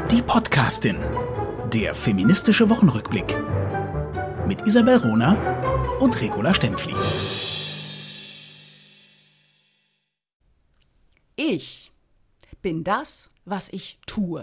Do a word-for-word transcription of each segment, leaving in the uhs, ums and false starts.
Die Podcastin, der feministische Wochenrückblick mit Isabel Rohner und Regula Stempfli. Ich bin das, was ich tue.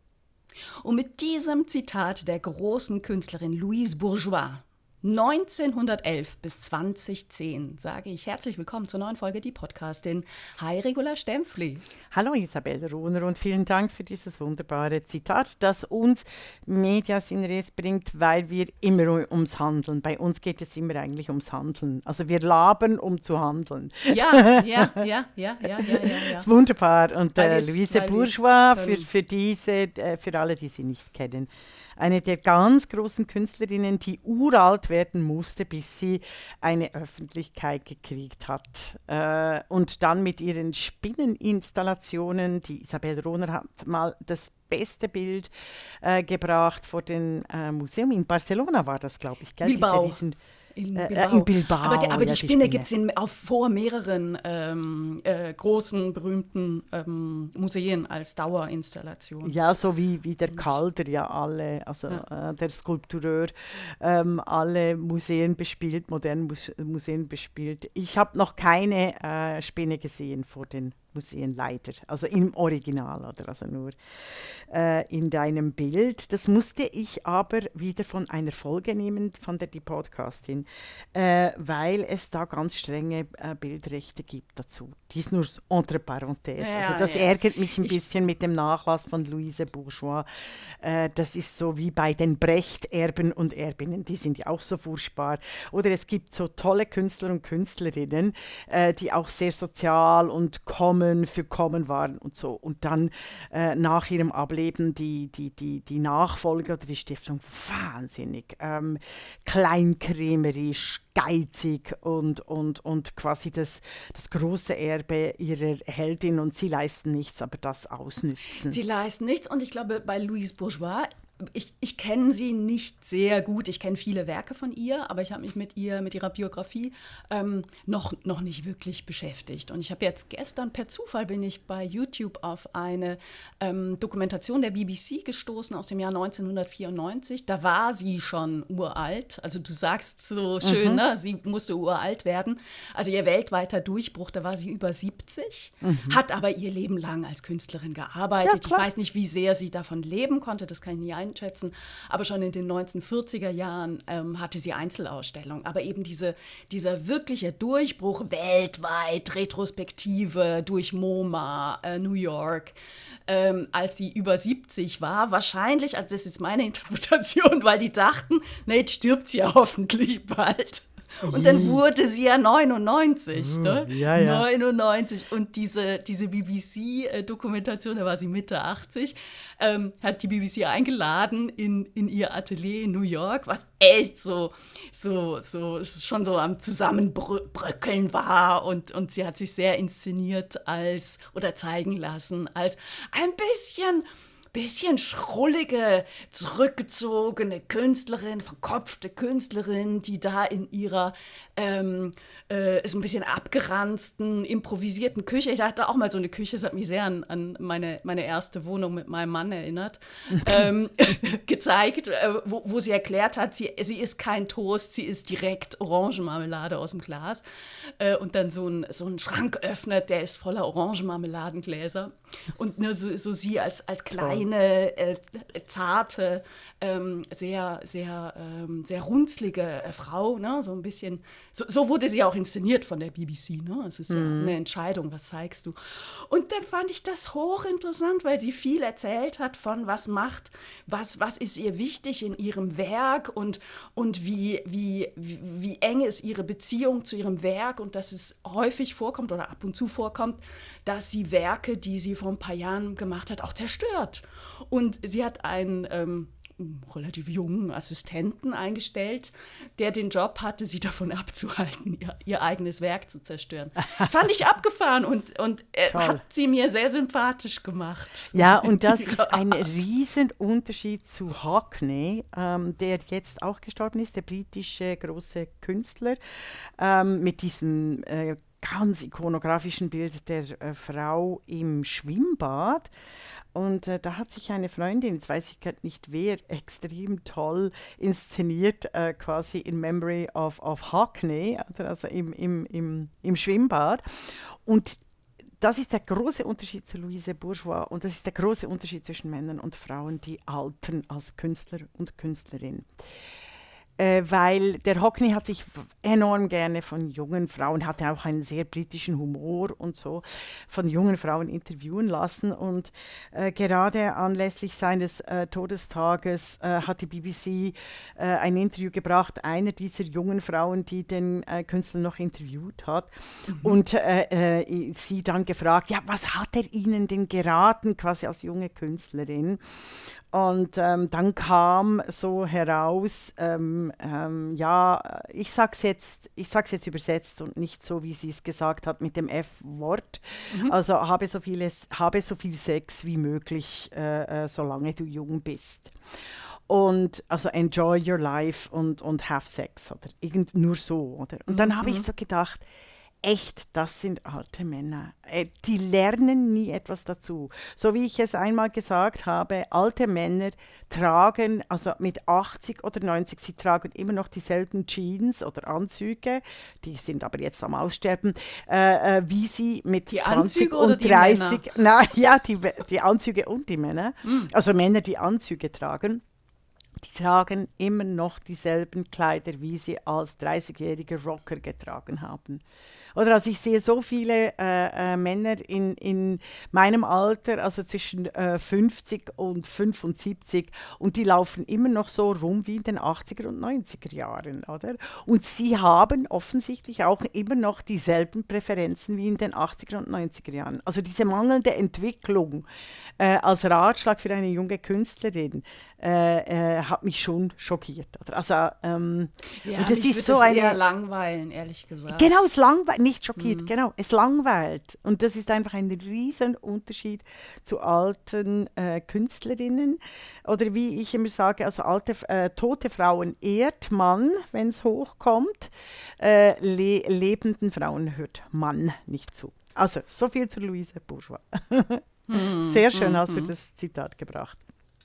Und mit diesem Zitat der großen Künstlerin Louise Bourgeois neunzehnhundertelf bis zweitausendzehn sage ich herzlich willkommen zur neuen Folge Die Podcastin. Hi Regula Stempfli. Hallo Isabel Rohner und vielen Dank für dieses wunderbare Zitat, das uns Medias in Res bringt, weil wir immer ums Handeln. Bei uns geht es immer eigentlich ums Handeln. Also wir labern, um zu handeln. Ja, ja, ja, ja, ja, ja, ja. ja. Das ist wunderbar. Und äh, es, Louise Bourgeois, für, für diese, äh, für alle, die sie nicht kennen, eine der ganz großen Künstlerinnen, die uralt werden musste, bis sie eine Öffentlichkeit gekriegt hat. Äh, und dann mit ihren Spinneninstallationen, die Isabel Rohner hat mal das beste Bild äh, gebracht vor dem äh, Museum. In Barcelona war das, glaube ich. Gell? Bilbao. Diese, diesen, In äh, Bilbao. in Bilbao. Aber, die, aber ja, die Spinne, Spinne. gibt es vor mehreren ähm, äh, großen, berühmten ähm, Museen als Dauerinstallation. Ja, so wie, wie der Calder ja alle, also ja. äh, der Skulptureur, ähm, alle Museen bespielt, moderne Mus- Museen bespielt. Ich habe noch keine äh, Spinne gesehen vor den Museen, leider. Also im Original, oder also nur äh, in deinem Bild. Das musste ich aber wieder von einer Folge nehmen, von der Die Podcastin, äh, weil es da ganz strenge äh, Bildrechte gibt dazu. Dies nur entre parenthèses. Ja, also das ja. ärgert mich ein ich bisschen mit dem Nachlass von Louise Bourgeois. Äh, das ist so wie bei den Brecht-Erben und Erbinnen, die sind ja auch so furchtbar. Oder es gibt so tolle Künstler und Künstlerinnen, äh, die auch sehr sozial und kommen für kommen waren und so. Und dann äh, nach ihrem Ableben die, die, die, die Nachfolger oder die Stiftung wahnsinnig ähm, kleinkrämerisch, geizig und, und, und quasi das, das große Erbe ihrer Heldin und sie leisten nichts, aber das ausnützen. Sie leisten nichts und ich glaube, bei Louise Bourgeois, ich, ich kenne sie nicht sehr gut, ich kenne viele Werke von ihr, aber ich habe mich mit ihr, mit ihrer Biografie ähm, noch, noch nicht wirklich beschäftigt. Und ich habe jetzt gestern, per Zufall bin ich bei YouTube auf eine ähm, Dokumentation der B B C gestoßen aus dem Jahr neunzehnhundertvierundneunzig. Da war sie schon uralt, also du sagst so schön, mhm. ne? Sie musste uralt werden. Also ihr weltweiter Durchbruch, da war sie über siebzig, mhm. hat aber ihr Leben lang als Künstlerin gearbeitet. Ja, ich weiß nicht, wie sehr sie davon leben konnte, das kann ich nie einschätzen. Schätzen. Aber schon in den neunzehnhundertvierziger Jahren ähm, hatte sie Einzelausstellungen. Aber eben diese, dieser wirkliche Durchbruch weltweit, Retrospektive durch MoMA, äh, New York, ähm, als sie über siebzig war, wahrscheinlich, also das ist meine Interpretation, weil die dachten, na, jetzt stirbt sie ja hoffentlich bald. Und dann wurde sie ja neunundneunzig, uh, ne? Ja, ja. neunundneunzig. Und diese, diese B B C-Dokumentation, da war sie Mitte achtzig, ähm, hat die B B C eingeladen in, in ihr Atelier in New York, was echt so, so, so schon so am Zusammenbröckeln war. Und, und sie hat sich sehr inszeniert als, oder zeigen lassen, als ein bisschen... bisschen schrullige, zurückgezogene Künstlerin, verkopfte Künstlerin, die da in ihrer ähm, äh, so ein bisschen abgeranzten, improvisierten Küche, ich hatte auch mal so eine Küche, das hat mich sehr an, an meine, meine erste Wohnung mit meinem Mann erinnert, ähm, gezeigt, äh, wo, wo sie erklärt hat, sie, sie ist kein Toast, sie ist direkt Orangenmarmelade aus dem Glas äh, und dann so ein, so einen Schrank öffnet, der ist voller Orangenmarmeladengläser und ne, so, so sie als, als kleine eine äh, zarte, ähm, sehr, sehr, ähm, sehr runzlige äh, Frau, ne? So ein bisschen, so, so wurde sie auch inszeniert von der B B C, ne? Es ist mm. ja eine Entscheidung, was zeigst du? Und dann fand ich das hochinteressant, weil sie viel erzählt hat von, was macht, was, was ist ihr wichtig in ihrem Werk und, und wie, wie, wie, wie eng ist ihre Beziehung zu ihrem Werk und dass es häufig vorkommt oder ab und zu vorkommt, dass sie Werke, die sie vor ein paar Jahren gemacht hat, auch zerstört. Und sie hat einen ähm, relativ jungen Assistenten eingestellt, der den Job hatte, sie davon abzuhalten, ihr, ihr eigenes Werk zu zerstören. Das fand ich abgefahren und, und äh, hat sie mir sehr sympathisch gemacht. Ja, und das ist ein Riesenunterschied zu Hackney, ähm, der jetzt auch gestorben ist, der britische große Künstler, ähm, mit diesem äh, ganz ikonografischen Bild der äh, Frau im Schwimmbad. Und äh, da hat sich eine Freundin, jetzt weiß ich gerade nicht wer, extrem toll inszeniert, äh, quasi in Memory of, of Hackney, also im, im, im, im Schwimmbad. Und das ist der große Unterschied zu Louise Bourgeois und das ist der große Unterschied zwischen Männern und Frauen, die altern als Künstler und Künstlerin. Äh, weil der Hockney hat sich enorm gerne von jungen Frauen, hatte auch einen sehr britischen Humor und so, von jungen Frauen interviewen lassen. Und äh, gerade anlässlich seines äh, Todestages äh, hat die B B C äh, ein Interview gebracht, einer dieser jungen Frauen, die den äh, Künstler noch interviewt hat. Mhm. Und äh, äh, sie dann gefragt, ja, was hat er Ihnen denn geraten, quasi als junge Künstlerin? Und ähm, dann kam so heraus, ähm, ähm, ja, ich sag's jetzt, ich sag's jetzt übersetzt und nicht so, wie sie es gesagt hat mit dem F-Wort. Mhm. Also habe so vieles, habe so viel Sex wie möglich, äh, äh, solange du jung bist. Und also enjoy your life und, und have sex oder irgend nur so, oder? Und dann mhm. habe ich so gedacht, echt, das sind alte Männer. Äh, die lernen nie etwas dazu. So wie ich es einmal gesagt habe, alte Männer tragen, also mit achtzig oder neunzig, sie tragen immer noch dieselben Jeans oder Anzüge, die sind aber jetzt am Aussterben, äh, äh, wie sie mit die zwanzig Anzüge und oder die dreißig, Männer? Na, ja, die, die Anzüge und die Männer, mm. also Männer, die Anzüge tragen. Die tragen immer noch dieselben Kleider, wie sie als dreißigjährige Rocker getragen haben. Oder also ich sehe so viele äh, äh, Männer in, in meinem Alter, also zwischen äh, fünfzig und fünfundsiebzig, und die laufen immer noch so rum wie in den achtziger und neunziger Jahren, oder? Und sie haben offensichtlich auch immer noch dieselben Präferenzen wie in den achtziger und neunziger Jahren. Also diese mangelnde Entwicklung äh, als Ratschlag für eine junge Künstlerin äh, äh, hat mich schon schockiert. Oder? Also, ähm, ja, und das mich ist so das eine, eher langweilen, ehrlich gesagt. Genau, es langweilt, nicht schockiert, Mhm. genau, es langweilt. Und das ist einfach ein riesen Unterschied zu alten äh, Künstlerinnen. Oder wie ich immer sage, also alte, äh, tote Frauen ehrt man, wenn es hochkommt. Äh, le lebenden Frauen hört man nicht zu. Also, so viel zu Louise Bourgeois. Mhm. Sehr schön mhm. hast du das Zitat gebracht.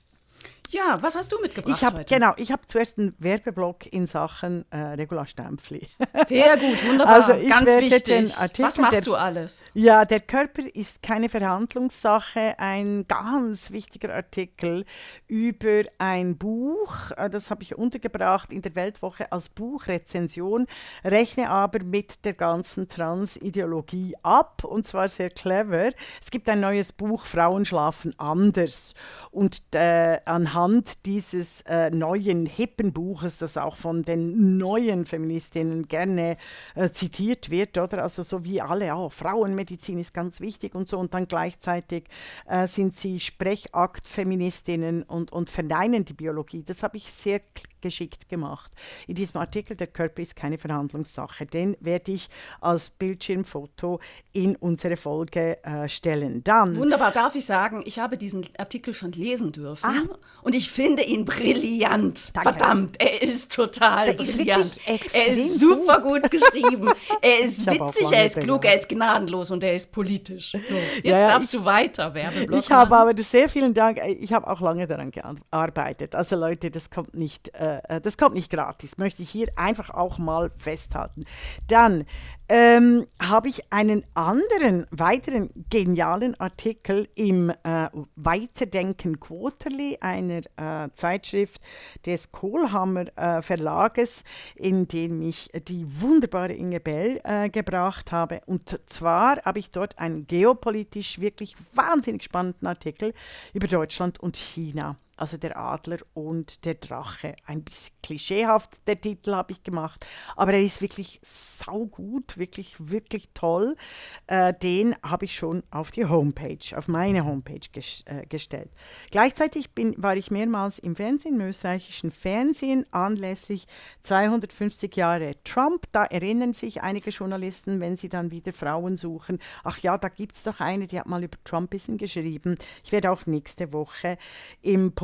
Ja, was hast du mitgebracht ich hab, heute? Genau, ich habe zuerst einen Werbeblock in Sachen äh, Regula Stempfli. Sehr gut, wunderbar, also ich ganz wichtig. Artikel, was machst der, du alles? Ja, der Körper ist keine Verhandlungssache, ein ganz wichtiger Artikel über ein Buch, das habe ich untergebracht in der Weltwoche als Buchrezension, rechne aber mit der ganzen Transideologie ab, und zwar sehr clever. Es gibt ein neues Buch, Frauen schlafen anders, und äh, anhand dieses äh, neuen, hippen Buches, das auch von den neuen Feministinnen gerne äh, zitiert wird, oder? Also so wie alle, oh, Frauenmedizin ist ganz wichtig und so, und dann gleichzeitig äh, sind sie Sprechakt-Feministinnen und, und verneinen die Biologie. Das habe ich sehr geschickt gemacht. In diesem Artikel, der Körper ist keine Verhandlungssache, den werde ich als Bildschirmfoto in unsere Folge äh, stellen. Dann, Wunderbar, darf ich sagen, ich habe diesen Artikel schon lesen dürfen ah, und ich finde ihn brillant. Danke. Verdammt, er ist total der brillant. Ist er ist super gut, gut geschrieben. Er ist witzig, er ist gedacht. klug, er ist gnadenlos und er ist politisch. So, jetzt ja, ja, darfst ich, du weiter Werbeblock Ich habe aber sehr vielen Dank, ich habe auch lange daran gearbeitet. Also Leute, das kommt nicht, äh, das kommt nicht gratis, möchte ich hier einfach auch mal festhalten. Dann ähm, habe ich einen anderen, weiteren genialen Artikel im äh, Weiterdenken Quarterly, einer äh, Zeitschrift des Kohlhammer äh, Verlages, in dem ich die wunderbare Inge Bell äh, gebracht habe. Und zwar habe ich dort einen geopolitisch wirklich wahnsinnig spannenden Artikel über Deutschland und China. Also der Adler und der Drache. Ein bisschen klischeehaft, der Titel habe ich gemacht, aber er ist wirklich saugut, wirklich, wirklich toll. Äh, den habe ich schon auf die Homepage, auf meine Homepage ges äh, gestellt. Gleichzeitig bin, war ich mehrmals im Fernsehen, im österreichischen Fernsehen, anlässlich zweihundertfünfzig Jahre Trump. Da erinnern sich einige Journalisten, wenn sie dann wieder Frauen suchen, ach ja, da gibt es doch eine, die hat mal über Trump ein bisschen geschrieben. Ich werde auch nächste Woche im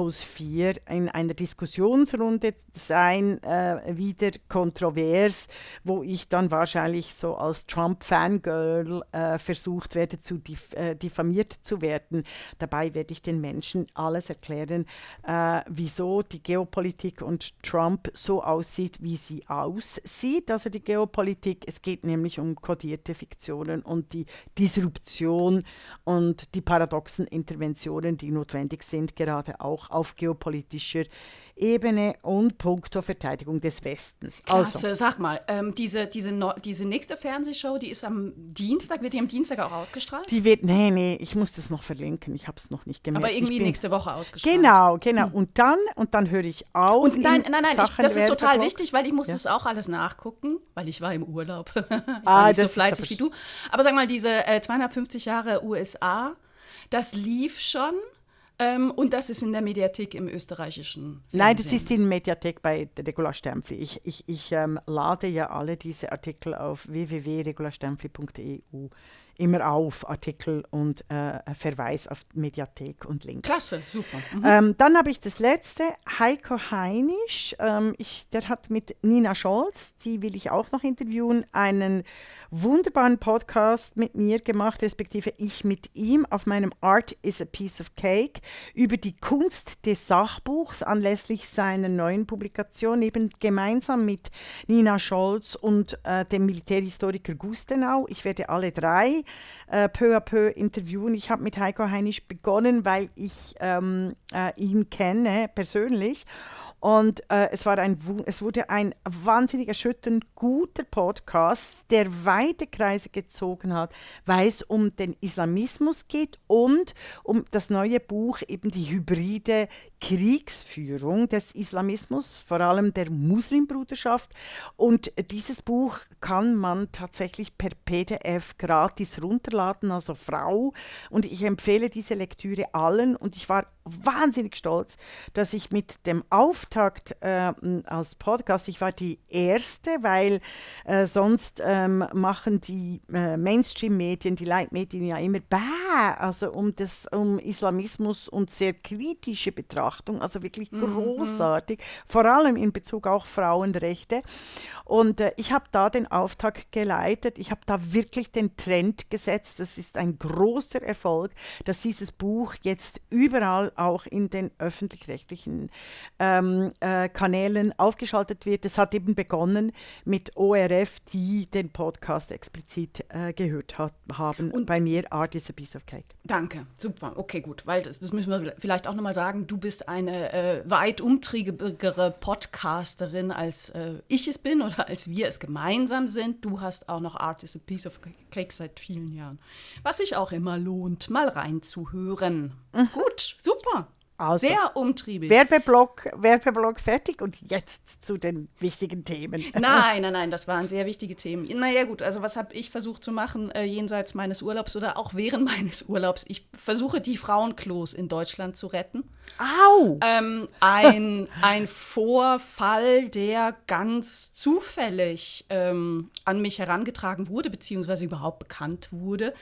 Puls vier in einer Diskussionsrunde sein, äh, wieder kontrovers, wo ich dann wahrscheinlich so als Trump-Fangirl äh, versucht werde, zu dif- äh, diffamiert zu werden. Dabei werde ich den Menschen alles erklären, äh, wieso die Geopolitik und Trump so aussieht, wie sie aussieht. Also die Geopolitik, es geht nämlich um kodierte Fiktionen und die Disruption und die paradoxen Interventionen, die notwendig sind, gerade auch auf geopolitischer Ebene und puncto Verteidigung des Westens. Klasse, Also, sag mal, ähm, diese, diese, no, diese nächste Fernsehshow, die ist am Dienstag, wird die am Dienstag auch ausgestrahlt? die wird, nee, nee, ich muss das noch verlinken, ich habe es noch nicht gemerkt. Aber irgendwie ich bin, nächste Woche ausgestrahlt. Genau, genau. Hm. Und dann, und dann höre ich auf. Und nein, nein, nein, ich, das ist total Werbeblock. wichtig, weil ich muss Ja. das auch alles nachgucken, weil ich war im Urlaub. ich war Ah, nicht so das ist fleißig aber wie du. Aber sag mal, diese äh, zweihundertfünfzig Jahre U S A, das lief schon. Ähm, und das ist in der Mediathek im österreichischen Fernsehen. Nein, das ist in der Mediathek bei Regula Stempfli. Ich, ich, ich ähm, lade ja alle diese Artikel auf w w w punkt regula stempfli punkt e u immer auf, Artikel und äh, Verweis auf Mediathek und Links. Klasse, super. Mhm. Ähm, dann habe ich das letzte, Heiko Heinisch, ähm, ich, der hat mit Nina Scholz, die will ich auch noch interviewen, einen wunderbaren Podcast mit mir gemacht, respektive ich mit ihm auf meinem Art is a Piece of Cake über die Kunst des Sachbuchs anlässlich seiner neuen Publikation, eben gemeinsam mit Nina Scholz und äh, dem Militärhistoriker Gustenau. Ich werde alle drei äh, peu à peu interviewen. Ich habe mit Heiko Heinisch begonnen, weil ich ähm, äh, ihn kenne persönlich. Und äh, es, war ein, es wurde ein wahnsinnig erschütternd guter Podcast, der weite Kreise gezogen hat, weil es um den Islamismus geht und um das neue Buch, eben die hybride Kriegsführung des Islamismus, vor allem der Muslimbruderschaft. Und dieses Buch kann man tatsächlich per P D F gratis runterladen, also Frau. Und ich empfehle diese Lektüre allen. Und ich war wahnsinnig stolz, dass ich mit dem Auftakt äh, als Podcast, ich war die Erste, weil äh, sonst ähm, machen die äh, Mainstream-Medien, die Leitmedien ja immer bäh, also um, das, um Islamismus und sehr kritische Betrachtung, also wirklich großartig, mhm. vor allem in Bezug auf Frauenrechte. Und äh, ich habe da den Auftakt geleitet, ich habe da wirklich den Trend gesetzt, das ist ein großer Erfolg, dass dieses Buch jetzt überall auch in den öffentlich-rechtlichen ähm, äh, Kanälen aufgeschaltet wird. Es hat eben begonnen mit O R F, die den Podcast explizit äh, gehört hat, haben. Und bei mir, Art is a Piece of Cake. Danke, super, okay, gut, weil das, das müssen wir vielleicht auch nochmal sagen, du bist eine äh, weit umtriebigere Podcasterin, als äh, ich es bin oder als wir es gemeinsam sind. Du hast auch noch Art is a Piece of Cake seit vielen Jahren, was sich auch immer lohnt, mal reinzuhören. Mhm. Gut, super. Also, sehr umtriebig. Werbeblock, Werbeblock fertig und jetzt zu den wichtigen Themen. Nein, nein, nein, das waren sehr wichtige Themen. Naja gut, also was habe ich versucht zu machen äh, jenseits meines Urlaubs oder auch während meines Urlaubs? Ich versuche, die Frauenklos in Deutschland zu retten. Au! Ähm, ein, ein Vorfall, der ganz zufällig ähm, an mich herangetragen wurde, beziehungsweise überhaupt bekannt wurde.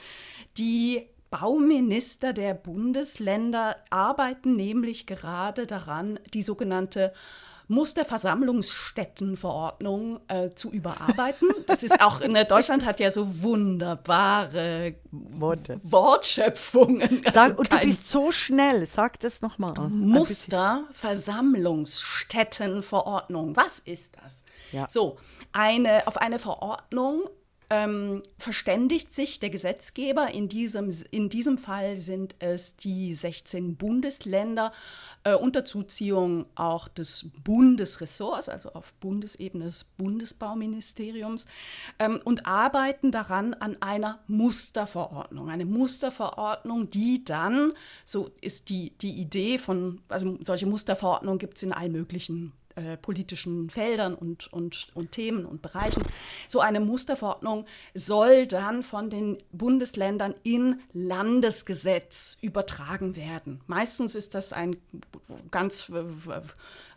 Die Bauminister der Bundesländer arbeiten nämlich gerade daran, die sogenannte Musterversammlungsstättenverordnung äh, zu überarbeiten. Das ist auch, in Deutschland hat ja so wunderbare Worte. Wortschöpfungen. Sag, also und du bist so schnell, sag das nochmal. Musterversammlungsstättenverordnung. Was ist das? Ja. So, eine, auf eine Verordnung Ähm, verständigt sich der Gesetzgeber. In diesem, in diesem Fall sind es die sechzehn Bundesländer äh, unter Zuziehung auch des Bundesressorts, also auf Bundesebene des Bundesbauministeriums, ähm, und arbeiten daran an einer Musterverordnung. Eine Musterverordnung, die dann, so ist die, die Idee von, also solche Musterverordnungen gibt es in allen möglichen Äh, politischen Feldern und, und, und Themen und Bereichen. So eine Musterverordnung soll dann von den Bundesländern in Landesgesetz übertragen werden. Meistens ist das ein ganz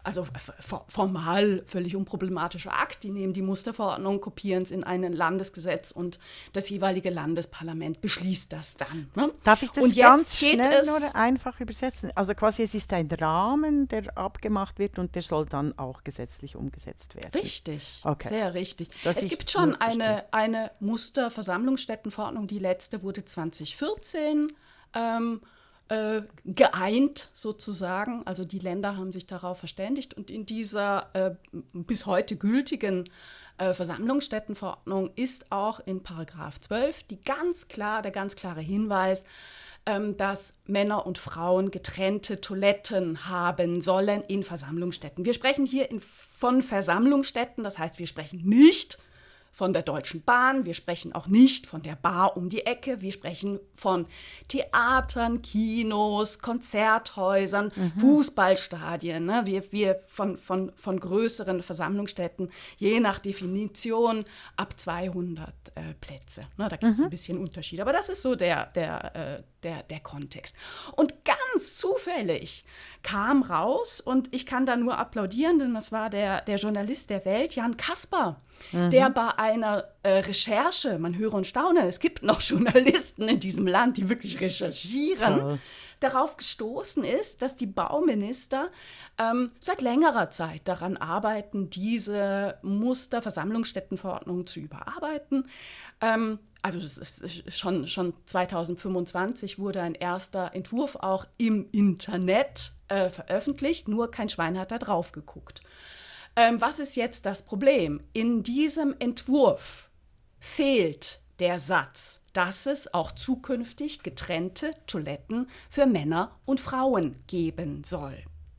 also formal völlig unproblematischer Akt. Die nehmen die Musterverordnung, kopieren es in ein Landesgesetz und das jeweilige Landesparlament beschließt das dann. Ne? Darf ich das und ganz jetzt schnell es, nur einfach übersetzen? Also quasi es ist ein Rahmen, der abgemacht wird und der soll dann auch gesetzlich umgesetzt werden. Richtig, okay. Sehr richtig. Das es gibt schon eine, eine Musterversammlungsstättenverordnung, die letzte wurde zwanzig vierzehn ähm, äh, geeint sozusagen. Also die Länder haben sich darauf verständigt und in dieser äh, bis heute gültigen äh, Versammlungsstättenverordnung ist auch in Paragraph zwölf die ganz klar, der ganz klare Hinweis, ähm, dass Männer und Frauen getrennte Toiletten haben sollen in Versammlungsstätten. Wir sprechen hier in, von Versammlungsstätten, das heißt, wir sprechen nicht von der Deutschen Bahn, wir sprechen auch nicht von der Bar um die Ecke, wir sprechen von Theatern, Kinos, Konzerthäusern, mhm. Fußballstadien, ne? wir, wir von, von, von größeren Versammlungsstätten, je nach Definition ab zweihundert äh, Plätze. Ne? Da gibt es mhm. ein bisschen Unterschied, aber das ist so der, der, äh, der, der Kontext. Und ganz zufällig kam raus, und ich kann da nur applaudieren, denn das war der, der Journalist der Welt, Jan Kasper, mhm. der bei einer äh, Recherche, man höre und staune, es gibt noch Journalisten in diesem Land, die wirklich recherchieren, Toll. darauf gestoßen ist, dass die Bauminister ähm, seit längerer Zeit daran arbeiten, diese Musterversammlungsstättenverordnung zu überarbeiten. Ähm, also das ist schon, schon zweitausendfünfundzwanzig wurde ein erster Entwurf auch im Internet äh, veröffentlicht, nur kein Schwein hat da drauf geguckt. Ähm, was ist jetzt das Problem? In diesem Entwurf fehlt der Satz, dass es auch zukünftig getrennte Toiletten für Männer und Frauen geben soll.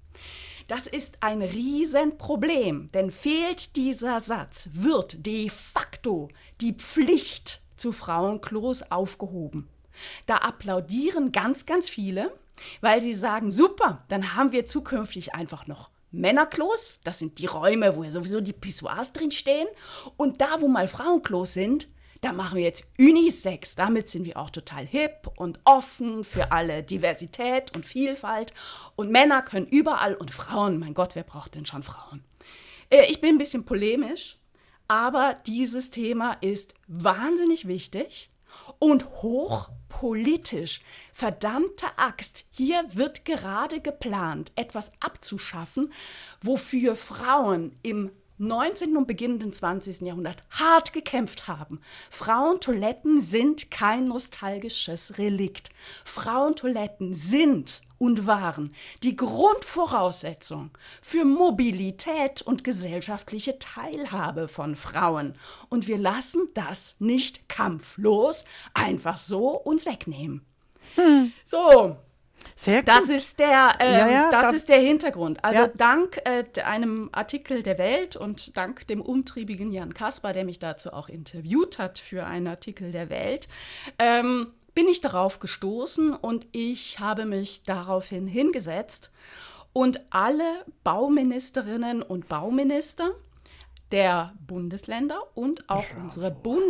Das ist ein Riesenproblem, denn fehlt dieser Satz, wird de facto die Pflicht zu Frauenklos aufgehoben. Da applaudieren ganz, ganz viele, weil sie sagen, super, dann haben wir zukünftig einfach noch Männerklos, das sind die Räume, wo ja sowieso die Pissoirs drin stehen. Und da, wo mal Frauenklos sind, da machen wir jetzt Unisex. Damit sind wir auch total hip und offen für alle Diversität und Vielfalt. Und Männer können überall und Frauen, mein Gott, wer braucht denn schon Frauen? Äh, ich bin ein bisschen polemisch, aber dieses Thema ist wahnsinnig wichtig und hochpolitisch. Verdammte Axt, hier wird gerade geplant, etwas abzuschaffen, wofür Frauen im neunzehnten und beginnenden zwanzigsten Jahrhundert hart gekämpft haben. Frauentoiletten sind kein nostalgisches Relikt. Frauentoiletten sind und waren die Grundvoraussetzung für Mobilität und gesellschaftliche Teilhabe von Frauen. Und wir lassen das nicht kampflos einfach so uns wegnehmen. Hm. So. Sehr gut. Das ist der, äh, ja, ja, das da, ist der Hintergrund. Also ja. dank äh, einem Artikel der Welt und dank dem umtriebigen Jan Kasper, der mich dazu auch interviewt hat für einen Artikel der Welt, ähm, bin ich darauf gestoßen und ich habe mich daraufhin hingesetzt und alle Bauministerinnen und Bauminister der Bundesländer und auch Bravo. unsere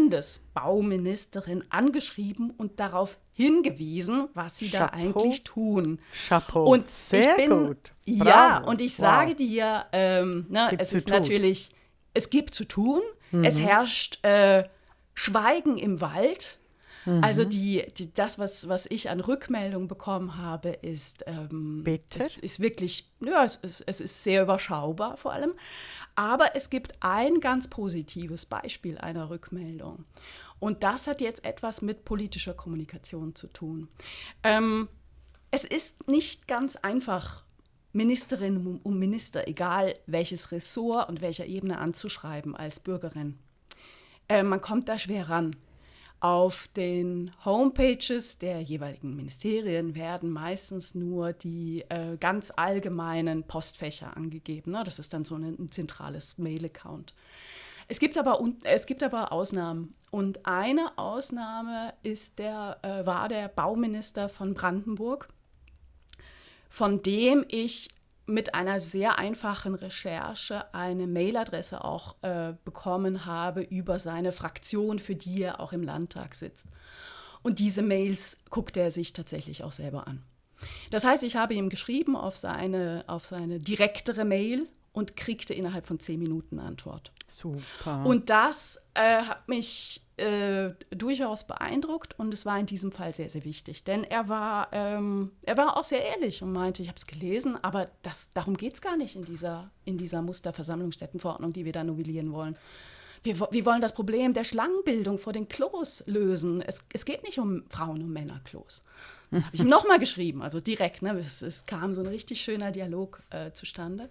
Bundesbauministerin angeschrieben und darauf hingewiesen, was sie Chapeau. da eigentlich tun. Chapeau, und sehr ich bin, gut. Bravo. Ja, und ich sage wow. dir, ähm, ne, es ist tun. natürlich, es gibt zu tun, mhm. es herrscht äh, Schweigen im Wald. Mhm. Also die, die, das, was, was ich an Rückmeldung bekommen habe, ist, ähm, ist, ist wirklich, ja, es ist, es ist sehr überschaubar vor allem. Aber es gibt ein ganz positives Beispiel einer Rückmeldung. Und das hat jetzt etwas mit politischer Kommunikation zu tun. Ähm, es ist nicht ganz einfach, Ministerinnen und Minister, egal welches Ressort und welcher Ebene, anzuschreiben als Bürgerin. Äh, man kommt da schwer ran. Auf den Homepages der jeweiligen Ministerien werden meistens nur die äh, ganz allgemeinen Postfächer angegeben. Ne? Das ist dann so ein, ein zentrales Mail-Account. Es gibt aber, es gibt aber Ausnahmen. Und eine Ausnahme ist der, äh, war der Bauminister von Brandenburg, von dem ich mit einer sehr einfachen Recherche eine Mailadresse auch äh, bekommen habe über seine Fraktion, für die er auch im Landtag sitzt. Und diese Mails guckt er sich tatsächlich auch selber an. Das heißt, ich habe ihm geschrieben auf seine, auf seine direktere Mail und kriegte innerhalb von zehn Minuten Antwort. Super. Und das äh, hat mich äh, durchaus beeindruckt und es war in diesem Fall sehr, sehr wichtig. Denn er war, ähm, er war auch sehr ehrlich und meinte, ich habe es gelesen, aber das, darum geht es gar nicht in dieser, in dieser Musterversammlungsstättenverordnung, die wir da novellieren wollen. Wir, wir wollen das Problem der Schlangenbildung vor den Klos lösen. Es, es geht nicht um Frauen- und Männerklos. Dann habe ich ihm nochmal geschrieben, also direkt. Ne? Es, es kam so ein richtig schöner Dialog äh, zustande.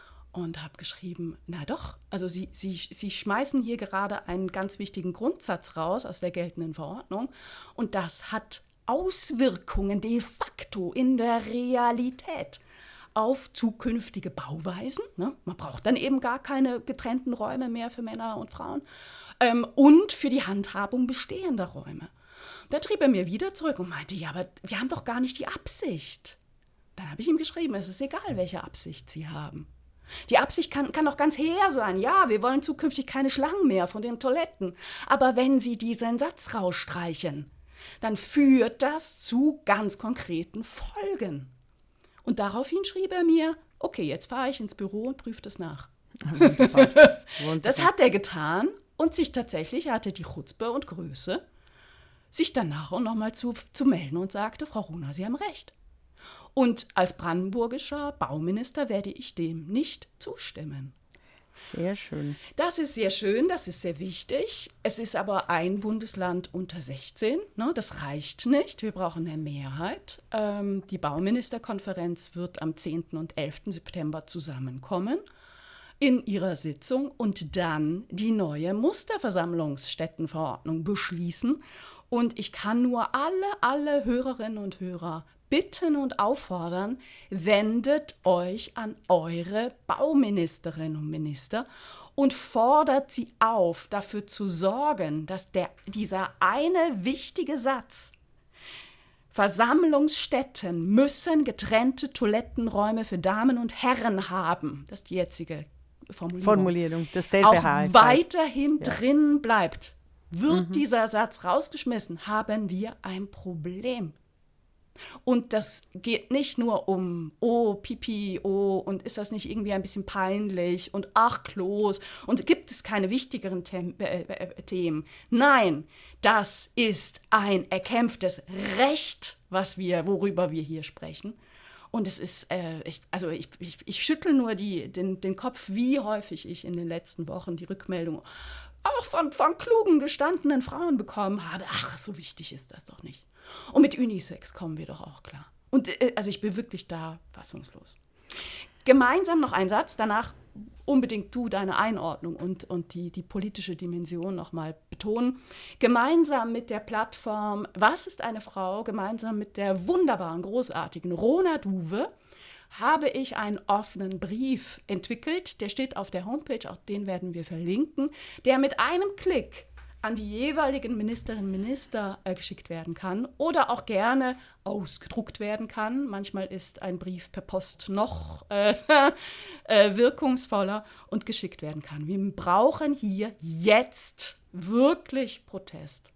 Und habe geschrieben, na doch, also Sie, Sie, Sie schmeißen hier gerade einen ganz wichtigen Grundsatz raus aus der geltenden Verordnung. Und das hat Auswirkungen de facto in der Realität auf zukünftige Bauweisen. Ne? Man braucht dann eben gar keine getrennten Räume mehr für Männer und Frauen. Ähm, und für die Handhabung bestehender Räume. Da trieb er mir wieder zurück und meinte, ja, aber wir haben doch gar nicht die Absicht. Dann habe ich ihm geschrieben, es ist egal, welche Absicht Sie haben. Die Absicht kann, kann doch ganz hehr sein. Ja, wir wollen zukünftig keine Schlangen mehr von den Toiletten. Aber wenn Sie diesen Satz rausstreichen, dann führt das zu ganz konkreten Folgen. Und daraufhin schrieb er mir, okay, jetzt fahre ich ins Büro und prüfe das nach. Wunderbar. Wunderbar. Das hat er getan und sich tatsächlich, er hatte die Chutzpe und Größe, sich danach auch nochmal zu, zu melden und sagte, Frau Rona, Sie haben recht. Und als brandenburgischer Bauminister werde ich dem nicht zustimmen. Sehr schön. Das ist sehr schön, das ist sehr wichtig. Es ist aber ein Bundesland unter sechzehn. Ne? Das reicht nicht. Wir brauchen eine Mehrheit. Ähm, die Bauministerkonferenz wird am zehnten und elften September zusammenkommen in ihrer Sitzung und dann die neue Musterversammlungsstättenverordnung beschließen. Und ich kann nur alle, alle Hörerinnen und Hörer bitten und auffordern, wendet euch an eure Bauministerinnen und Minister und fordert sie auf, dafür zu sorgen, dass der, dieser eine wichtige Satz, Versammlungsstätten müssen getrennte Toilettenräume für Damen und Herren haben, das ist die jetzige Formulierung, Formulierung das auch weiterhin ja. drin bleibt. Wird Mhm. dieser Satz rausgeschmissen, haben wir ein Problem. Und das geht nicht nur um, oh, Pipi, oh, und ist das nicht irgendwie ein bisschen peinlich und ach, Klos und gibt es keine wichtigeren Them- äh, äh, Themen. Nein, das ist ein erkämpftes Recht, was wir, worüber wir hier sprechen. Und es ist, äh, ich, also ich, ich, ich schüttel nur die, den, den Kopf, wie häufig ich in den letzten Wochen die Rückmeldung auch von, von klugen, gestandenen Frauen bekommen habe. Ach, so wichtig ist das doch nicht. Und mit Unisex kommen wir doch auch klar. Und äh, also ich bin wirklich da fassungslos. Gemeinsam noch ein Satz, danach unbedingt du deine Einordnung und, und die, die politische Dimension nochmal betonen. Gemeinsam mit der Plattform Was ist eine Frau? Gemeinsam mit der wunderbaren, großartigen Rona Duwe habe ich einen offenen Brief entwickelt. Der steht auf der Homepage, auch den werden wir verlinken, der mit einem Klick an die jeweiligen Ministerinnen und Minister äh, geschickt werden kann oder auch gerne ausgedruckt werden kann. Manchmal ist ein Brief per Post noch äh, äh, wirkungsvoller und geschickt werden kann. Wir brauchen hier jetzt wirklich Protest.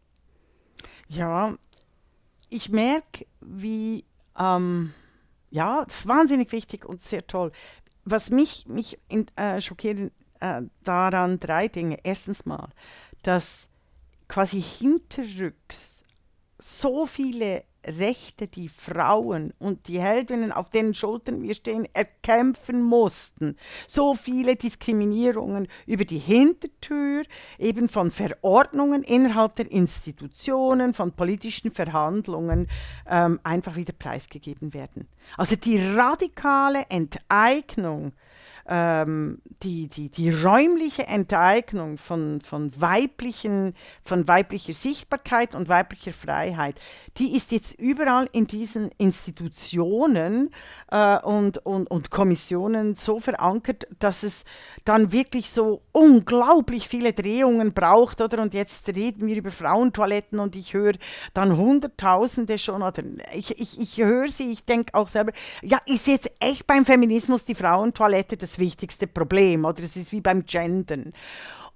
Ja, ich merke, wie, ähm, ja, das ist wahnsinnig wichtig und sehr toll. Was mich, mich in, äh, schockiert äh, daran, drei Dinge. Erstens mal, dass quasi hinterrücks so viele Rechte, die Frauen und die Heldinnen, auf deren Schultern wir stehen, erkämpfen mussten. So viele Diskriminierungen über die Hintertür, eben von Verordnungen innerhalb der Institutionen, von politischen Verhandlungen ähm, einfach wieder preisgegeben werden. Also die radikale Enteignung, ähm, die, die, die räumliche Enteignung von, von, weiblichen, von weiblicher Sichtbarkeit und weiblicher Freiheit, die ist jetzt überall in diesen Institutionen äh, und, und, und Kommissionen so verankert, dass es dann wirklich so unglaublich viele Drehungen braucht, oder? Und jetzt reden wir über Frauentoiletten und ich höre dann Hunderttausende schon, oder ich, ich, ich höre sie, ich denke auch selber, ja, ist jetzt echt beim Feminismus die Frauentoilette das wichtigste Problem, oder es ist wie beim Gendern.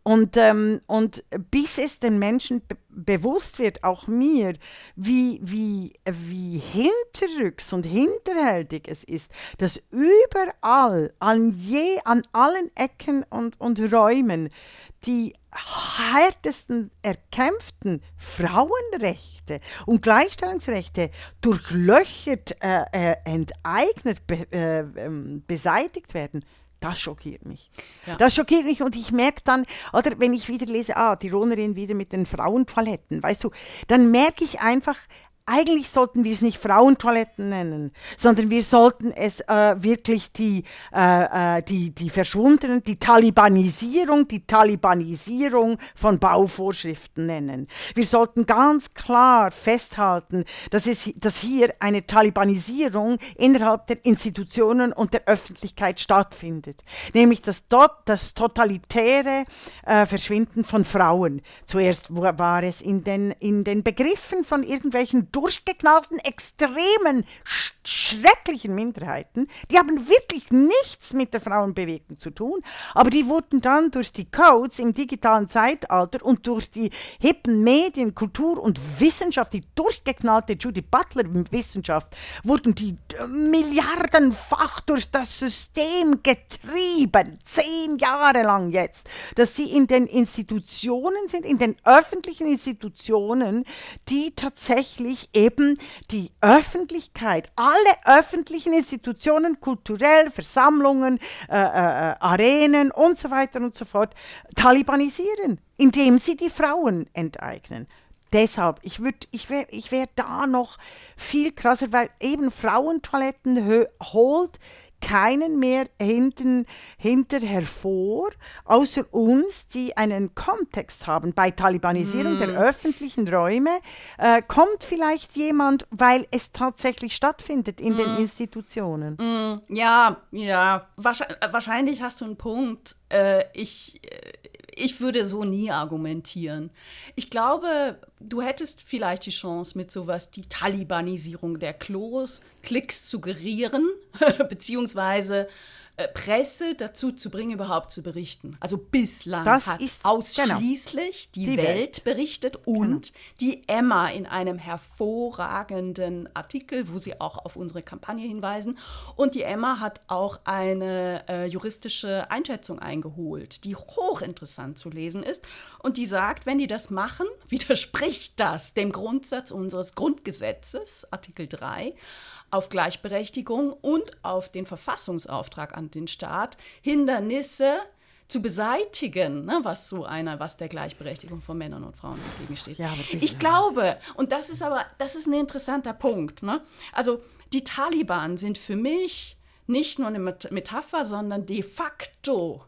Und, ähm, und bis es den Menschen be- bewusst wird, auch mir, wie, wie, wie hinterrücks und hinterhältig es ist, dass überall, an, je, an allen Ecken und, und Räumen die härtesten erkämpften Frauenrechte und Gleichstellungsrechte durchlöchert, äh, äh, enteignet, be, äh, ähm, beseitigt werden. Das schockiert mich. Ja. Das schockiert mich und ich merke dann, oder wenn ich wieder lese, ah, die Tirolerin wieder mit den Frauentoiletten, weißt du, dann merke ich einfach, eigentlich sollten wir es nicht Frauentoiletten nennen, sondern wir sollten es äh, wirklich die, äh, äh, die, die verschwundenen, die Talibanisierung, die Talibanisierung von Bauvorschriften nennen. Wir sollten ganz klar festhalten, dass, es, dass hier eine Talibanisierung innerhalb der Institutionen und der Öffentlichkeit stattfindet. Nämlich das, dort, das totalitäre äh, Verschwinden von Frauen. Zuerst war es in den, in den Begriffen von irgendwelchen durchgeknallten, extremen, sch- schrecklichen Minderheiten, die haben wirklich nichts mit der Frauenbewegung zu tun, aber die wurden dann durch die Codes im digitalen Zeitalter und durch die hippen Medien, Kultur und Wissenschaft, die durchgeknallte Judith Butler-Wissenschaft, wurden die äh, milliardenfach durch das System getrieben, zehn Jahre lang jetzt, dass sie in den Institutionen sind, in den öffentlichen Institutionen, die tatsächlich eben die Öffentlichkeit, alle öffentlichen Institutionen, kulturell, Versammlungen, äh, äh, Arenen und so weiter und so fort, talibanisieren, indem sie die Frauen enteignen. Deshalb, ich, würd, ich wäre ich wär da noch viel krasser, weil eben Frauentoiletten hö- holt keinen mehr hinten, hinter hervor, außer uns, die einen Kontext haben. Bei Talibanisierung mm. der öffentlichen Räume äh, kommt vielleicht jemand, weil es tatsächlich stattfindet in mm. den Institutionen. Mm. Ja, ja, wahrscheinlich, wahrscheinlich hast du einen Punkt. Äh, ich... Ich würde so nie argumentieren. Ich glaube, du hättest vielleicht die Chance, mit sowas die Talibanisierung der Klos, Klicks suggerieren, beziehungsweise äh, Presse dazu zu bringen, überhaupt zu berichten. Also bislang das hat ist, ausschließlich genau, die, die Welt, Welt berichtet und genau. die Emma in einem hervorragenden Artikel, wo sie auch auf unsere Kampagne hinweisen. Und die Emma hat auch eine äh, juristische Einschätzung eingeholt, die hochinteressant zu lesen ist. Und die sagt, wenn die das machen, widerspricht das dem Grundsatz unseres Grundgesetzes, Artikel drei, auf Gleichberechtigung und auf den Verfassungsauftrag an den Staat, Hindernisse zu beseitigen, ne, was so einer, was der Gleichberechtigung von Männern und Frauen entgegensteht. Ja, ich glaube, und das ist aber, das ist ein interessanter Punkt, ne? Also die Taliban sind für mich nicht nur eine Metapher, sondern de facto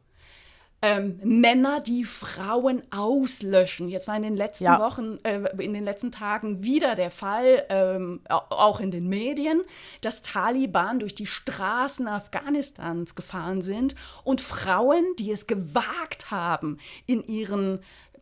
Ähm, Männer, die Frauen auslöschen. Jetzt war in den letzten ja. Wochen, äh, in den letzten Tagen wieder der Fall, ähm, auch in den Medien, dass Taliban durch die Straßen Afghanistans gefahren sind und Frauen, die es gewagt haben, in ihren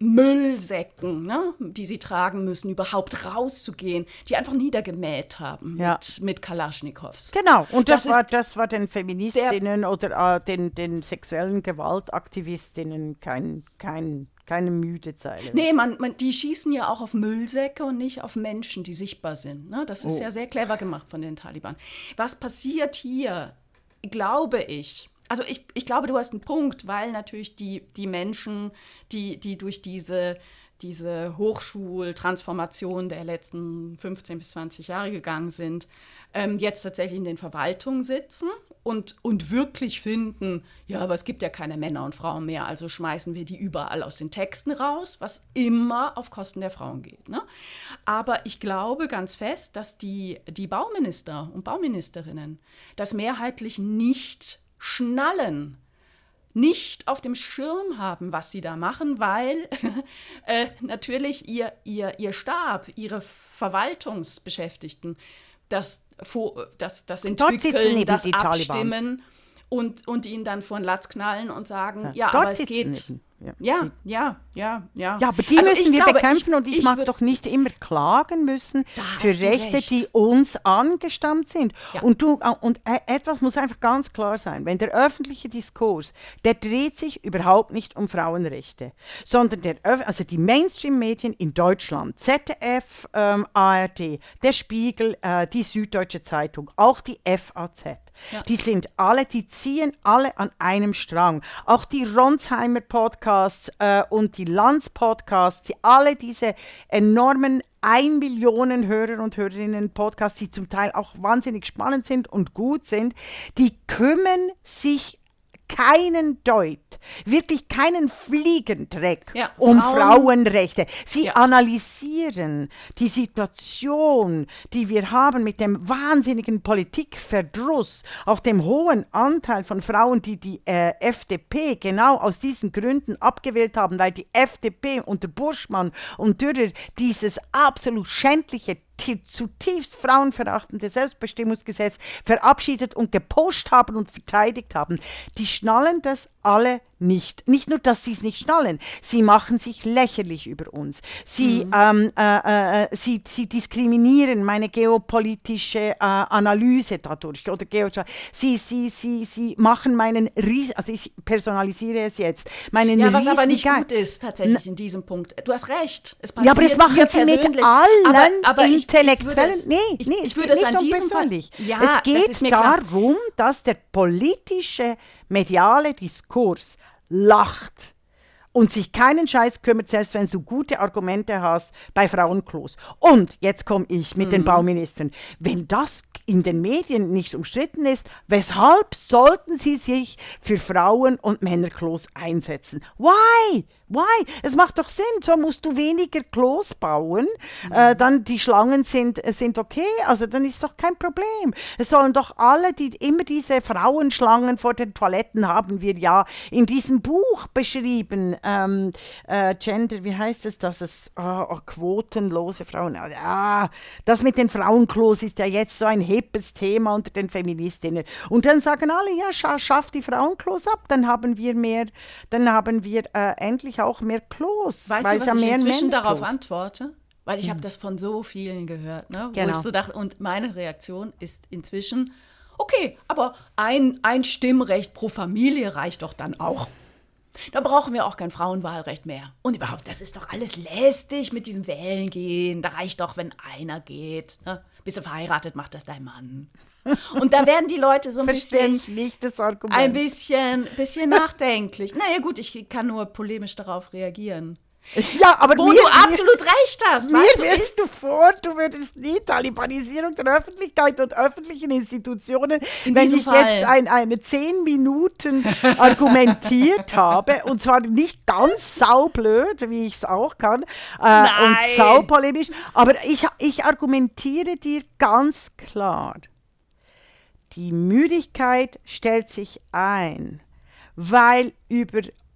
Müllsäcken, ne, die sie tragen müssen, überhaupt rauszugehen, die einfach niedergemäht haben ja. mit, mit Kalaschnikows. Genau, und das, das, war, das war den Feministinnen oder äh, den, den sexuellen Gewaltaktivistinnen kein, kein, keine müde Zeile. Nee, man, man, die schießen ja auch auf Müllsäcke und nicht auf Menschen, die sichtbar sind. Ne? Das ist oh. ja sehr clever gemacht von den Taliban. Was passiert hier, glaube ich, Also ich, ich glaube, du hast einen Punkt, weil natürlich die, die Menschen, die, die durch diese, diese Hochschultransformation der letzten fünfzehn bis zwanzig Jahre gegangen sind, ähm, jetzt tatsächlich in den Verwaltungen sitzen und, und wirklich finden, ja, aber es gibt ja keine Männer und Frauen mehr, also schmeißen wir die überall aus den Texten raus, was immer auf Kosten der Frauen geht. Ne? Aber ich glaube ganz fest, dass die, die Bauminister und Bauministerinnen das mehrheitlich nicht schnallen, nicht auf dem Schirm haben, was sie da machen, weil äh, natürlich ihr, ihr, ihr Stab, ihre Verwaltungsbeschäftigten, das, das, das entwickeln, das abstimmen und, und ihnen dann vor den Latz knallen und sagen, ja, ja aber es geht, Ja, ja, ja, ja, ja. Ja, aber die also müssen wir glaube, bekämpfen ich, und ich, ich mag würd, doch nicht immer klagen müssen für Rechte, recht. die uns angestammt sind. Ja. Und, du, und etwas muss einfach ganz klar sein, wenn der öffentliche Diskurs, der dreht sich überhaupt nicht um Frauenrechte, sondern der, also die Mainstream-Medien in Deutschland, Z D F, ähm, A R D, der Spiegel, äh, die Süddeutsche Zeitung, auch die F A Z, ja. die sind alle, die ziehen alle an einem Strang. Auch die Ronsheimer Podcasts äh, und die Lanz-Podcasts, die, alle diese enormen ein Millionen Hörer und Hörerinnen Podcasts, die zum Teil auch wahnsinnig spannend sind und gut sind, die kümmern sich keinen Deut, wirklich keinen Fliegendreck ja, um Frauen, Frauenrechte. Sie ja. analysieren die Situation, die wir haben mit dem wahnsinnigen Politikverdruss, auch dem hohen Anteil von Frauen, die die äh, F D P genau aus diesen Gründen abgewählt haben, weil die F D P unter Buschmann und Dürrer dieses absolut schändliche zutiefst frauenverachtende Selbstbestimmungsgesetz verabschiedet und gepusht haben und verteidigt haben, die schnallen das alle nicht. Nicht nur, dass sie es nicht schnallen, sie machen sich lächerlich über uns. Sie, mhm. ähm, äh, äh, sie, sie diskriminieren meine geopolitische äh, Analyse dadurch. Oder Geotra- sie, sie, sie, sie machen meinen Ries- also ich personalisiere es jetzt, meinen Ja, was aber nicht Ge- gut ist tatsächlich in diesem Punkt. Du hast recht. Es passiert ja, aber das machen sie mit allen aber, aber Intellektuellen. Ich, ich nee, ich, nee, ich es würde geht es nicht an um diesem persönlich. Fall. Ja, es geht das ist mir klar. darum, dass der politische, mediale Diskurs lacht und sich keinen Scheiß kümmert, selbst wenn du gute Argumente hast bei Frauenklos. Und jetzt komme ich mit mhm. den Bauministern. Wenn das in den Medien nicht umstritten ist, weshalb sollten sie sich für Frauen- und Männerklos einsetzen? Why? Why? Es macht doch Sinn, so musst du weniger Klos bauen, mhm. äh, dann die Schlangen sind, sind okay, also dann ist doch kein Problem. Es sollen doch alle, die immer diese Frauenschlangen vor den Toiletten haben wir ja in diesem Buch beschrieben, ähm, äh, Gender, wie heißt es, dass es oh, oh, quotenlose Frauen, ja, das mit den Frauenklos ist ja jetzt so ein hippes Thema unter den Feministinnen. Und dann sagen alle, ja, scha- schaff die Frauenklos ab, dann haben wir mehr, dann haben wir äh, endlich auch mehr Klos. Weißt du, was ja ich inzwischen darauf antworte? Weil ich hm. habe das von so vielen gehört, ne? Wo genau. ich so dachte, und meine Reaktion ist inzwischen, okay, aber ein, ein Stimmrecht pro Familie reicht doch dann auch. Da brauchen wir auch kein Frauenwahlrecht mehr. Und überhaupt, das ist doch alles lästig mit diesem Wählen gehen. Da reicht doch, wenn einer geht. Ne? Bist du verheiratet, macht das dein Mann. Und da werden die Leute so ein Verstehe bisschen, ich nicht, das Argument. ein bisschen, bisschen nachdenklich. Naja gut, ich kann nur polemisch darauf reagieren. Ja, aber Wo mir, du absolut mir, recht hast. Mir weißt du, wirst du vor, du würdest nie Talibanisierung der Öffentlichkeit und öffentlichen Institutionen, In wenn ich Fall. jetzt ein, eine zehn Minuten argumentiert habe, und zwar nicht ganz saublöd, wie ich es auch kann, äh, und saupolemisch, aber ich, ich argumentiere dir ganz klar. Die Müdigkeit stellt sich ein, weil über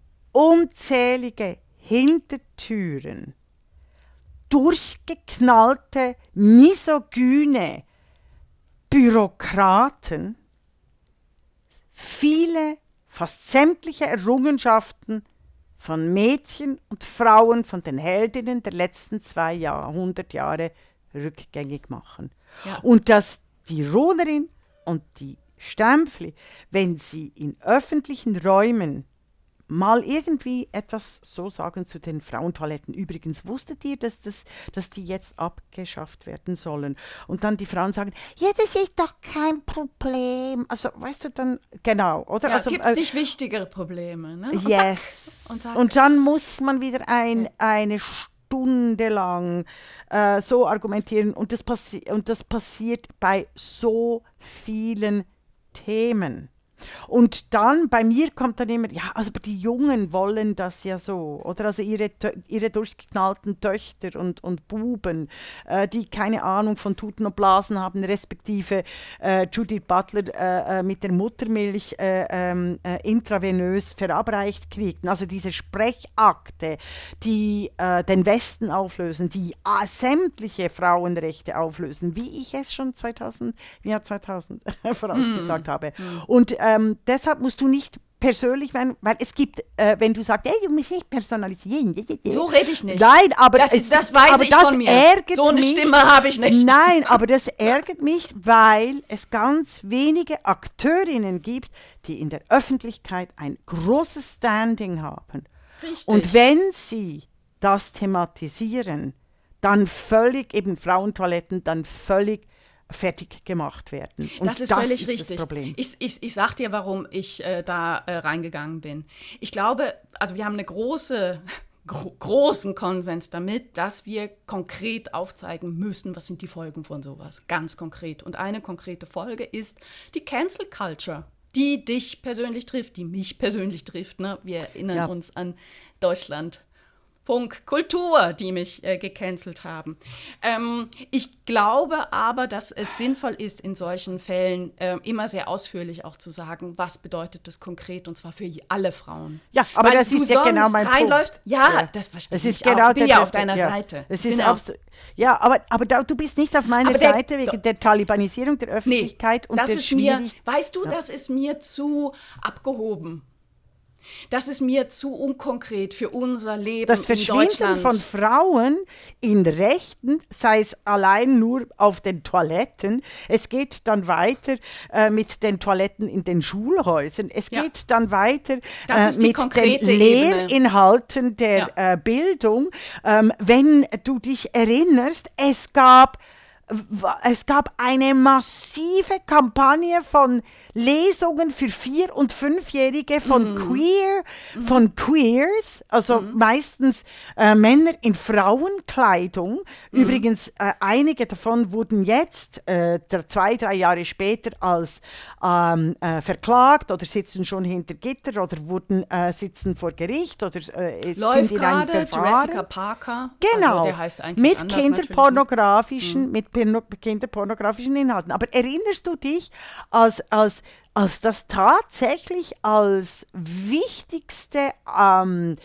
unzählige Hintertüren durchgeknallte, misogyne Bürokraten viele, fast sämtliche Errungenschaften von Mädchen und Frauen, von den Heldinnen der letzten zwei Jahrhundert Jahre rückgängig machen. Ja. Und dass die Ronerin und die Stempfli, wenn sie in öffentlichen Räumen mal irgendwie etwas so sagen zu den Frauentoiletten. Übrigens, wusstet ihr, dass, das, dass die jetzt abgeschafft werden sollen? Und dann die Frauen sagen, ja, das ist doch kein Problem. Also, weißt du, dann, genau, oder? Ja, also, gibt es nicht äh, wichtigere Probleme, ne? Und yes. Zack, und, zack. Und dann muss man wieder ein, eine Stunde lang äh, so argumentieren. Und das, passi- und das passiert bei so vielen Themen. Und dann, bei mir kommt dann immer, ja, also die Jungen wollen das ja so, oder? Also ihre, ihre durchgeknallten Töchter und, und Buben, äh, die keine Ahnung von Tuten und Blasen haben, respektive äh, Judith Butler äh, äh, mit der Muttermilch äh, ähm, äh, intravenös verabreicht kriegten. Also diese Sprechakte, die äh, den Westen auflösen, die äh, sämtliche Frauenrechte auflösen, wie ich es schon zweitausend, im Jahr zweitausend vorausgesagt mm. habe. Mm. Und Ähm, deshalb musst du nicht persönlich, wenn, weil es gibt, äh, wenn du sagst, hey, du musst nicht personalisieren. So rede ich nicht. Nein, aber das, es, das weiß aber ich das von mir. Ärgert so eine mich, Stimme habe ich nicht. Nein, aber das ärgert mich, weil es ganz wenige Akteurinnen gibt, die in der Öffentlichkeit ein großes Standing haben. Richtig. Und wenn sie das thematisieren, dann völlig, eben Frauentoiletten, dann völlig fertig gemacht werden. Und das ist das völlig ist richtig. Das Problem. Ich, ich, ich sag dir, warum ich äh, da äh, reingegangen bin. Ich glaube, also wir haben eine große, gro- großen Konsens damit, dass wir konkret aufzeigen müssen, was sind die Folgen von sowas. Ganz konkret. Und eine konkrete Folge ist die Cancel Culture, die dich persönlich trifft, die mich persönlich trifft. Ne? Wir erinnern Ja. uns an Deutschland. Funk, Kultur, die mich äh, gecancelt haben. Ähm, ich glaube aber, dass es sinnvoll ist, in solchen Fällen äh, immer sehr ausführlich auch zu sagen, was bedeutet das konkret, und zwar für alle Frauen. Ja, aber Weil das du ist ja genau mein reinläufst, Punkt. Ja, Ja. das verstehe Das ich ist genau auch. Ich bin der- ja auf deiner ja. Seite. Das ist genau. abs- ja, aber, aber da, du bist nicht auf meiner Aber der- Seite wegen der Talibanisierung der Öffentlichkeit und das der ist mir, schwierig- weißt du, Ja. das ist mir zu abgehoben. Das ist mir zu unkonkret für unser Leben Das in Verschwinden Deutschland. von Frauen in Rechten, sei es allein nur auf den Toiletten, es geht dann weiter äh, mit den Toiletten in den Schulhäusern, es Ja. geht dann weiter Das äh, ist die mit konkrete den Ebene. Lehrinhalten der Ja. äh, Bildung. Ähm, wenn du dich erinnerst, es gab Es gab eine massive Kampagne von Lesungen für Vier- und Fünfjährige von Mhm. Queer, von Queers, also meistens äh, Männer in Frauenkleidung. Mhm. Übrigens, äh, einige davon wurden jetzt, äh, der, zwei, drei Jahre später, als ähm, äh, verklagt oder sitzen schon hinter Gitter oder wurden, äh, sitzen vor Gericht oder äh, es Läuft sind in einem gerade Verfahren. Jessica Parker. Genau, Also der heißt eigentlich mit anders natürlich, ne? kinderpornografischen, mit porno- kinderpornografischen Inhalten. Aber erinnerst du dich, als, als, als das tatsächlich als wichtigste ähm,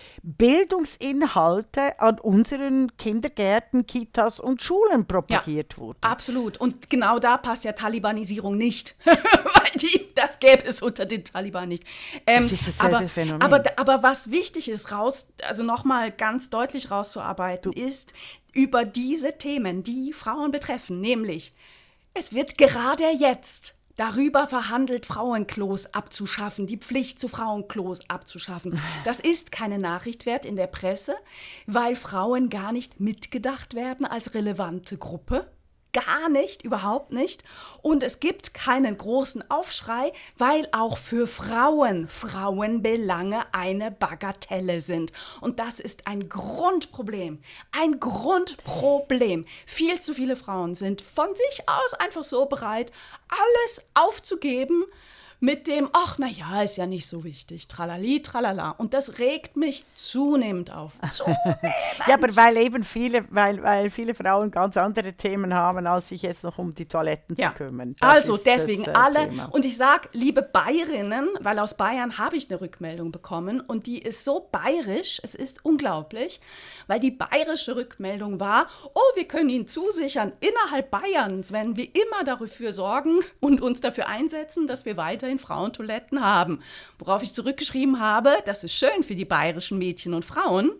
Bildungsinhalte an unseren Kindergärten, Kitas und Schulen propagiert wurden? Absolut. Und genau da passt ja Talibanisierung nicht. Weil die, das gäbe es unter den Taliban nicht. Ähm, Das ist dasselbe aber, Phänomen. Aber, aber was wichtig ist, raus, also nochmal ganz deutlich rauszuarbeiten, ist über diese Themen, die Frauen betreffen, nämlich es wird gerade jetzt darüber verhandelt, Frauenklos abzuschaffen, die Pflicht zu Frauenklos abzuschaffen. Das ist keine Nachricht wert in der Presse, weil Frauen gar nicht mitgedacht werden als relevante Gruppe. Gar nicht, überhaupt nicht. Und es gibt keinen großen Aufschrei, weil auch für Frauen Frauenbelange eine Bagatelle sind. Und das ist ein Grundproblem. Ein Grundproblem. Viel zu viele Frauen sind von sich aus einfach so bereit, alles aufzugeben mit dem, ach, na ja, ist ja nicht so wichtig, tralali, tralala. Und das regt mich zunehmend auf. Zunehmend. Ja, aber weil eben viele, weil, weil viele Frauen ganz andere Themen haben, als sich jetzt noch um die Toiletten Ja. zu kümmern. Das Also ist deswegen das, äh, alle, Thema. und ich sage, liebe Bayerinnen, weil aus Bayern habe ich eine Rückmeldung bekommen und die ist so bayerisch, es ist unglaublich, weil die bayerische Rückmeldung war, oh, wir können Ihnen zusichern, innerhalb Bayerns werden wir immer dafür sorgen und uns dafür einsetzen, dass wir weiterhin Frauentoiletten haben. Worauf ich zurückgeschrieben habe, das ist schön für die bayerischen Mädchen und Frauen,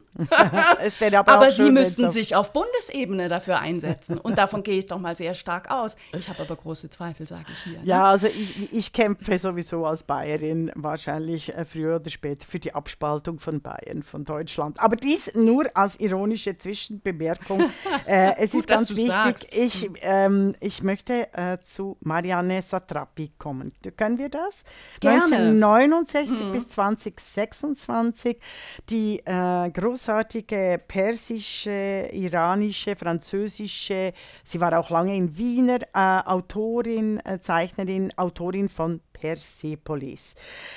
Es wäre aber, aber auch sie schön, müssen wenn's auf- sich auf Bundesebene dafür einsetzen. Und davon gehe ich doch mal sehr stark aus. Ich habe aber große Zweifel, sage ich hier. Ne? Ja, also ich, ich kämpfe sowieso als Bayerin wahrscheinlich äh, früher oder später für die Abspaltung von Bayern, von Deutschland. Aber dies nur als ironische Zwischenbemerkung. Äh, es Gut, ist dass ganz du wichtig, sagst. ich, ähm, ich möchte äh, zu Marianne Satrapi kommen. Können wir das? Gerne. neunzehnhundertneunundsechzig Mhm. bis zweitausendsechsundzwanzig die äh, großartige persische, iranische, französische, sie war auch lange in Wiener, äh, Autorin, äh, Zeichnerin, Autorin von Persepolis.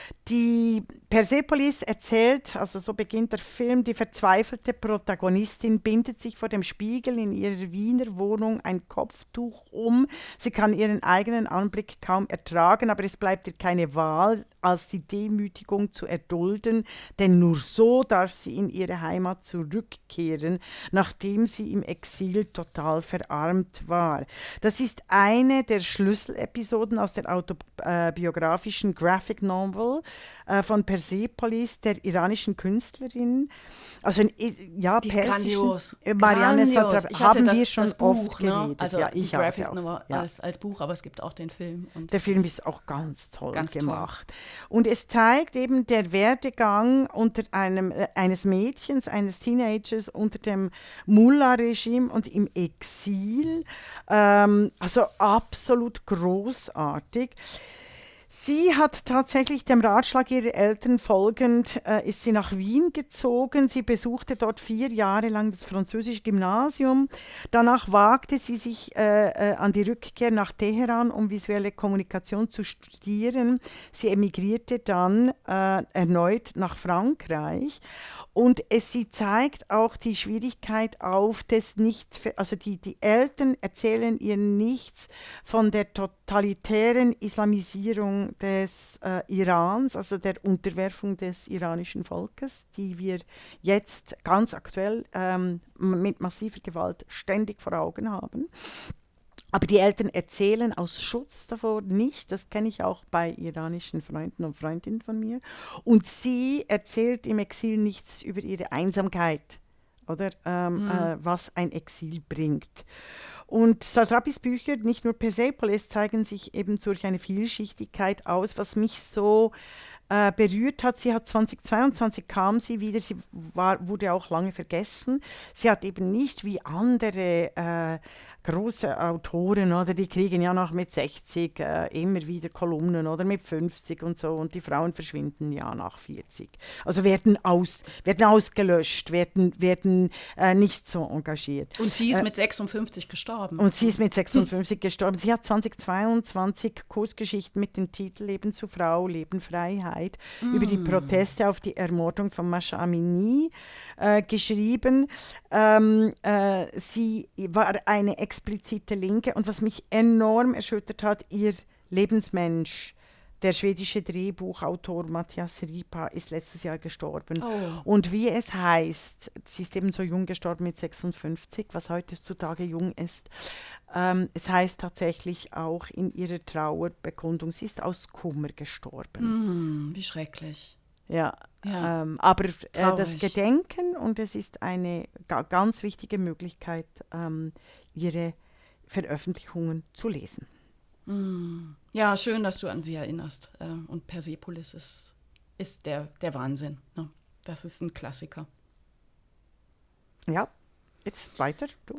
Die Persepolis erzählt, also so beginnt der Film, die verzweifelte Protagonistin bindet sich vor dem Spiegel in ihrer Wiener Wohnung ein Kopftuch um. Sie kann ihren eigenen Anblick kaum ertragen, aber es bleibt ihr keine Wahl, als die Demütigung zu erdulden, denn nur so darf sie in ihre Heimat zurückkehren, nachdem sie im Exil total verarmt war. Das ist eine der Schlüsselepisoden aus der Autobiografie autobiografischen Graphic Novel äh, von Persepolis, der iranischen Künstlerin. Also ja, die ist grandios. Äh, Marianne grandios. Satrap, ich hatte haben das, wir schon das Buch, oft ne? geredet. Also ja, die ich Graphic auch, Novel ja. als, als Buch, aber es gibt auch den Film. Und der Film ist auch ganz toll ganz gemacht. Toll. Und es zeigt eben der Werdegang unter einem, äh, eines Mädchens, eines Teenagers unter dem Mullah-Regime und im Exil. Ähm, also absolut großartig. Sie hat tatsächlich dem Ratschlag ihrer Eltern folgend, äh, ist sie nach Wien gezogen. Sie besuchte dort vier Jahre lang das französische Gymnasium. Danach wagte sie sich äh, äh, an die Rückkehr nach Teheran, um visuelle Kommunikation zu studieren. Sie emigrierte dann äh, erneut nach Frankreich. Und es, sie zeigt auch die Schwierigkeit auf, des nicht, also die, die Eltern erzählen ihr nichts von der totalitären Islamisierung des äh, Irans, also der Unterwerfung des iranischen Volkes, die wir jetzt ganz aktuell ähm, mit massiver Gewalt ständig vor Augen haben. Aber die Eltern erzählen aus Schutz davor nicht. Das kenne ich auch bei iranischen Freunden und Freundinnen von mir. Und sie erzählt im Exil nichts über ihre Einsamkeit, oder ähm, mhm. äh, was ein Exil bringt. Und Satrapis Bücher, nicht nur Persepolis, zeigen sich eben durch eine Vielschichtigkeit aus, was mich so äh, berührt hat. Sie hat zweitausendzweiundzwanzig kam sie wieder, sie war, wurde auch lange vergessen. Sie hat eben nicht wie andere äh, große Autoren, oder die kriegen ja noch mit sechzig äh, immer wieder Kolumnen oder mit fünfzig und so, und die Frauen verschwinden ja nach vierzig. Also werden, aus, werden ausgelöscht, werden, werden äh, nicht so engagiert. Und sie ist äh, mit sechsundfünfzig gestorben. Und sie ist mit sechsundfünfzig gestorben. Sie hat zweitausendzweiundzwanzig Kurzgeschichten mit dem Titel Leben zu Frau, Leben Freiheit mm. über die Proteste auf die Ermordung von Mahsa Amini äh, geschrieben. Ähm, äh, sie war eine explizite Linke, und was mich enorm erschüttert hat, ihr Lebensmensch, der schwedische Drehbuchautor Matthias Ripa, ist letztes Jahr gestorben. Oh. Und wie es heißt, sie ist eben so jung gestorben mit sechsundfünfzig, was heutzutage jung ist. Ähm, es heißt tatsächlich auch in ihrer Trauerbekundung, sie ist aus Kummer gestorben. Mm, wie schrecklich. Ja, ja. Ähm, aber äh, das Gedenken, und es ist eine ga- ganz wichtige Möglichkeit, ähm, ihre Veröffentlichungen zu lesen. Mm. Ja, schön, dass du an sie erinnerst. Äh, und Persepolis ist, ist der, der Wahnsinn. Ne? Das ist ein Klassiker. Ja, jetzt weiter, du.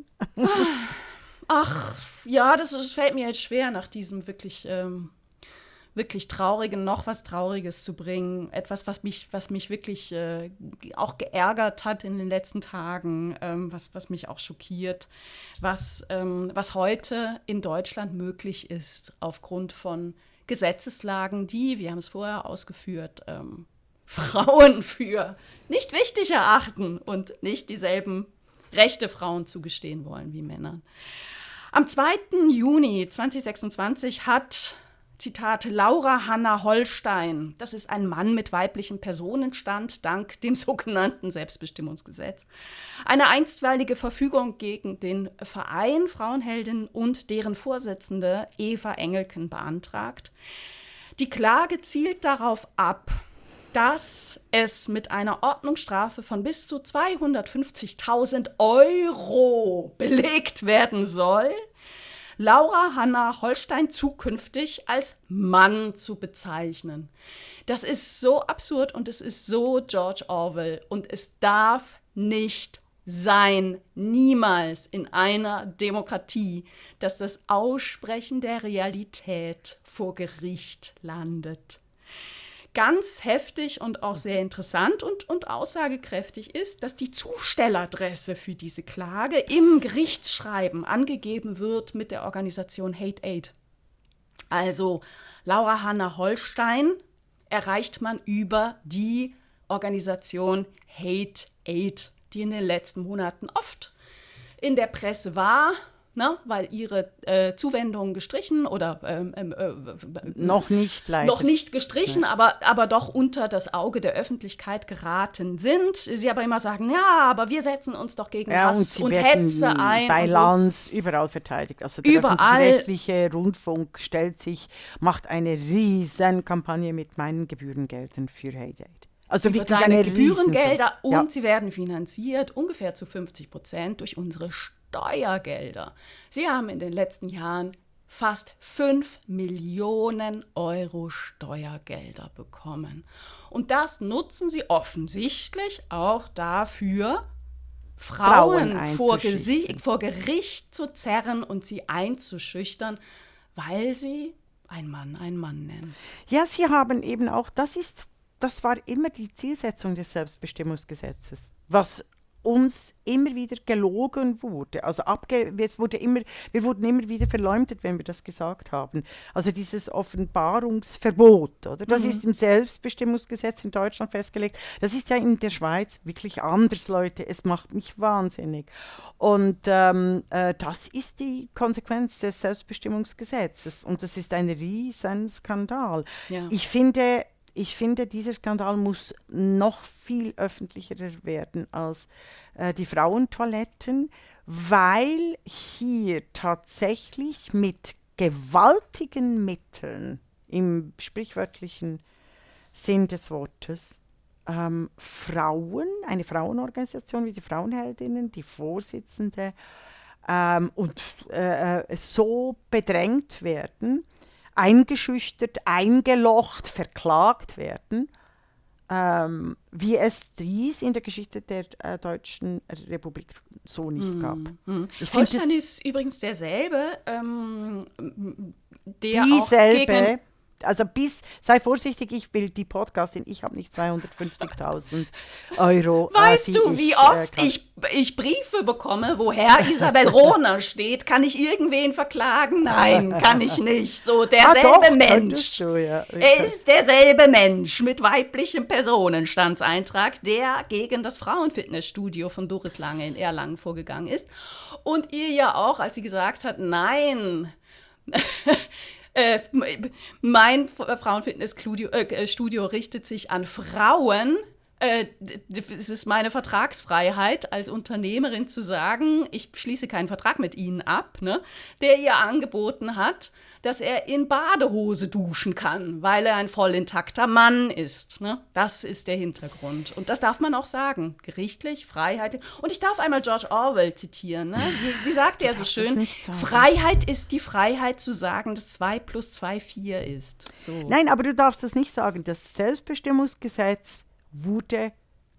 Ach, ja, das, das fällt mir jetzt schwer, nach diesem wirklich, ähm, wirklich Traurigen noch was Trauriges zu bringen. Etwas, was mich, was mich wirklich äh, auch geärgert hat in den letzten Tagen, ähm, was, was mich auch schockiert, was, ähm, was heute in Deutschland möglich ist aufgrund von Gesetzeslagen, die, wir haben es vorher ausgeführt, ähm, Frauen für nicht wichtig erachten und nicht dieselben Rechte Frauen zugestehen wollen wie Männern. Am zweiten Juni zweitausendsechsundzwanzig hat, Zitat, Laura Hanna Holstein, das ist ein Mann mit weiblichem Personenstand dank dem sogenannten Selbstbestimmungsgesetz, eine einstweilige Verfügung gegen den Verein Frauenheldinnen und deren Vorsitzende Eva Engelken beantragt. Die Klage zielt darauf ab, dass es mit einer Ordnungsstrafe von bis zu zweihundertfünfzigtausend Euro belegt werden soll, Laura Hanna Holstein zukünftig als Mann zu bezeichnen. Das ist so absurd und es ist so George Orwell und es darf nicht sein, niemals in einer Demokratie, dass das Aussprechen der Realität vor Gericht landet. Ganz heftig und auch sehr interessant und, und aussagekräftig ist, dass die Zustelladresse für diese Klage im Gerichtsschreiben angegeben wird mit der Organisation Hate Aid. Also Laura Hanna Holstein erreicht man über die Organisation Hate Aid, die in den letzten Monaten oft in der Presse war, ne, weil ihre äh, Zuwendungen gestrichen oder ähm, äh, noch nicht leider. Noch nicht gestrichen, ja. aber, aber doch unter das Auge der Öffentlichkeit geraten sind. Sie aber immer sagen, ja, aber wir setzen uns doch gegen ja, Hass und, und Hetze ein. Bei und Lanz so. Überall verteidigt. Also der überall. öffentlich-rechtliche Rundfunk stellt sich, macht eine riesen Kampagne mit meinen Gebührengeldern für Heyday. Also über wirklich deine eine Gebührengelder riesen, und ja. sie werden finanziert ungefähr zu fünfzig Prozent durch unsere Steuergelder. Sie haben in den letzten Jahren fast fünf Millionen Euro Steuergelder bekommen. Und das nutzen sie offensichtlich auch dafür, Frauen, Frauen vor, Gesi- vor Gericht zu zerren und sie einzuschüchtern, weil sie einen Mann einen Mann nennen. Ja, sie haben eben auch, das ist Das war immer die Zielsetzung des Selbstbestimmungsgesetzes, was uns immer wieder gelogen wurde. Also abge es wurde immer, wir wurden immer wieder verleumdet, wenn wir das gesagt haben. Also dieses Offenbarungsverbot, oder? Das mhm. ist im Selbstbestimmungsgesetz in Deutschland festgelegt. Das ist ja in der Schweiz wirklich anders, Leute. Es macht mich wahnsinnig. Und ähm, äh, das ist die Konsequenz des Selbstbestimmungsgesetzes. Und das ist ein riesen Skandal. Ja. Ich finde... Ich finde, dieser Skandal muss noch viel öffentlicher werden als äh, die Frauentoiletten, weil hier tatsächlich mit gewaltigen Mitteln, im sprichwörtlichen Sinn des Wortes, ähm, Frauen, eine Frauenorganisation wie die Frauenheldinnen, die Vorsitzende, ähm, und äh, so bedrängt werden, eingeschüchtert, eingelocht, verklagt werden, ähm, wie es dies in der Geschichte der äh, Deutschen Republik so nicht mm, gab. Mm. Holstein ist übrigens derselbe, ähm, der dieselbe, auch gegen... Also bis, sei vorsichtig, ich will die Podcastin, ich habe nicht zweihundertfünfzigtausend Euro. Weißt äh, du, ich, wie oft äh, ich, ich Briefe bekomme, wo Herr Isabel Rohner steht? Kann ich irgendwen verklagen? Nein, kann ich nicht. So, derselbe ah, doch, Mensch. Du, ja. Er ist derselbe Mensch mit weiblichem Personenstandseintrag, der gegen das Frauenfitnessstudio von Doris Lange in Erlangen vorgegangen ist. Und ihr ja auch, als sie gesagt hat, nein, Äh, mein Frauenfitnessstudio äh, Studio richtet sich an Frauen. Äh, es ist meine Vertragsfreiheit als Unternehmerin zu sagen, ich schließe keinen Vertrag mit Ihnen ab, ne, der ihr angeboten hat, dass er in Badehose duschen kann, weil er ein voll intakter Mann ist. Ne? Das ist der Hintergrund. Und das darf man auch sagen. Gerichtlich, Freiheit. Und ich darf einmal George Orwell zitieren. Ne? Wie, wie sagt er so schön? Freiheit ist die Freiheit zu sagen, dass zwei plus zwei vier ist. So. Nein, aber du darfst das nicht sagen. Das Selbstbestimmungsgesetz wurde,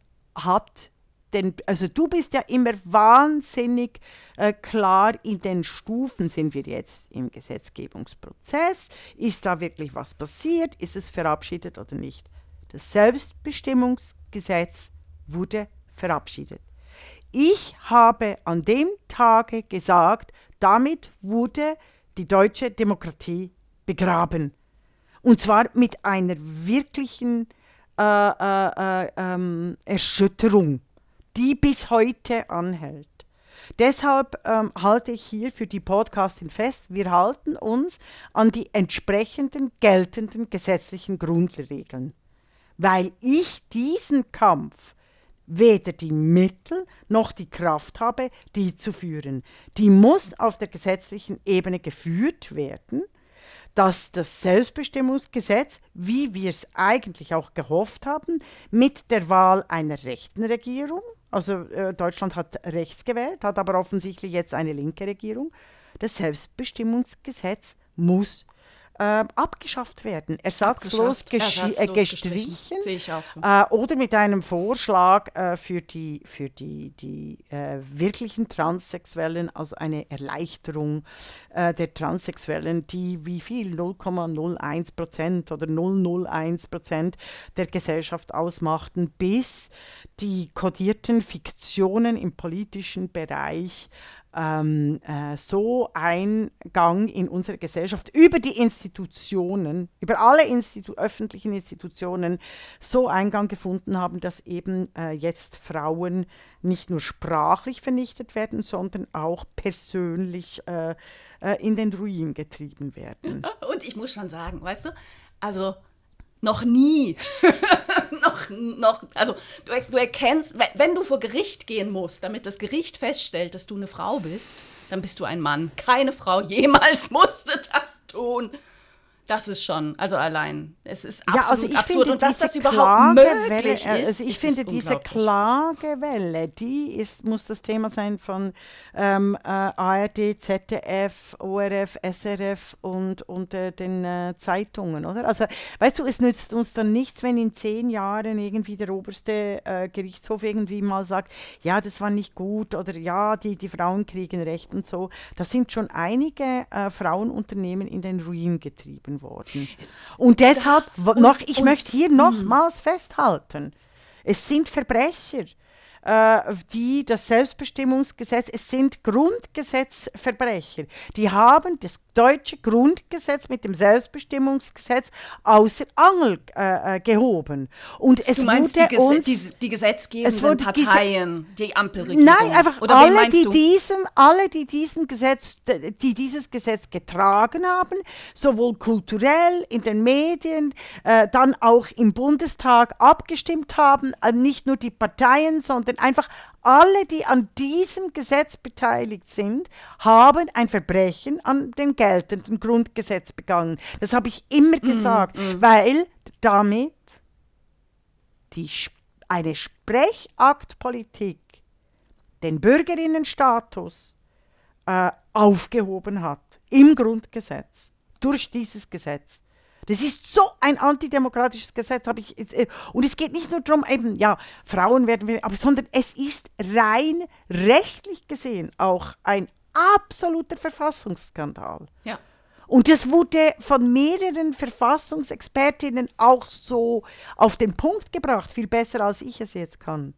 hat, den, also du bist ja immer wahnsinnig äh, klar, in den Stufen sind wir jetzt im Gesetzgebungsprozess, ist da wirklich was passiert, ist es verabschiedet oder nicht. Das Selbstbestimmungsgesetz wurde verabschiedet. Ich habe an dem Tage gesagt, damit wurde die deutsche Demokratie begraben. Und zwar mit einer wirklichen Äh, äh, äh, Erschütterung, die bis heute anhält. Deshalb ähm, halte ich hier für die Podcastin fest, wir halten uns an die entsprechenden geltenden gesetzlichen Grundregeln, weil ich diesen Kampf weder die Mittel noch die Kraft habe, die zu führen. Die muss auf der gesetzlichen Ebene geführt werden, dass das Selbstbestimmungsgesetz, wie wir es eigentlich auch gehofft haben, mit der Wahl einer rechten Regierung, also äh, Deutschland hat rechts gewählt, hat aber offensichtlich jetzt eine linke Regierung, das Selbstbestimmungsgesetz muss äh, abgeschafft werden, ersatzlos, ersatzlos äh, gestrichen, sehe ich auch so. äh, oder mit einem Vorschlag äh, für die, für die, die äh, wirklichen Transsexuellen, also eine Erleichterung äh, der Transsexuellen, die wie viel, null Komma null eins Prozent oder null Komma null eins Prozent der Gesellschaft ausmachten, bis die kodierten Fiktionen im politischen Bereich ähm, äh, so Eingang in unsere Gesellschaft über die Institutionen, über alle Institu- öffentlichen Institutionen so Eingang gefunden haben, dass eben äh, jetzt Frauen nicht nur sprachlich vernichtet werden, sondern auch persönlich äh, äh, in den Ruin getrieben werden. Und ich muss schon sagen, weißt du, also noch nie, noch, noch, also du, du erkennst, wenn, wenn du vor Gericht gehen musst, damit das Gericht feststellt, dass du eine Frau bist, dann bist du ein Mann. Keine Frau jemals musste das tun. Das ist schon, also allein, es ist absolut ja, also ich absurd. Finde, und dass das überhaupt möglich ist, also ich ist finde, diese Klagewelle, die ist, muss das Thema sein von ähm, äh, A R D, Z D F, O R F, S R F und, und äh, den äh, Zeitungen, oder? Also, weißt du, es nützt uns dann nichts, wenn in zehn Jahren irgendwie der oberste äh, Gerichtshof irgendwie mal sagt, ja, das war nicht gut oder ja, die, die Frauen kriegen Recht und so. Da sind schon einige äh, Frauenunternehmen in den Ruin getrieben worden. Und deshalb Das w- noch, und- ich und- möchte hier nochmals festhalten, es sind Verbrecher, äh, die das Selbstbestimmungsgesetz, es sind Grundgesetzverbrecher, die haben das deutsche Grundgesetz mit dem Selbstbestimmungsgesetz außer Angel äh, äh, gehoben. Und es Du meinst wurde die, Gese uns, die, die es gesetzgebenden wurde diese- Parteien, die Ampelregierung? Nein, einfach Oder wen alle, meinst die du? diesem, alle, die diesem Gesetz, die dieses Gesetz getragen haben, sowohl kulturell in den Medien, äh, dann auch im Bundestag abgestimmt haben, äh, nicht nur die Parteien, sondern einfach alle, die an diesem Gesetz beteiligt sind, haben ein Verbrechen an dem geltenden Grundgesetz begangen. Das habe ich immer gesagt, weil damit die, Sp- eine Sprechaktpolitik den Bürgerinnenstatus äh, aufgehoben hat im Grundgesetz, durch dieses Gesetz. Das ist so ein antidemokratisches Gesetz, habe ich, äh, und es geht nicht nur darum, eben, ja, Frauen werden, aber, sondern es ist rein rechtlich gesehen auch ein absoluter Verfassungsskandal. Ja. Und das wurde von mehreren Verfassungsexpertinnen auch so auf den Punkt gebracht, viel besser als ich es jetzt kann.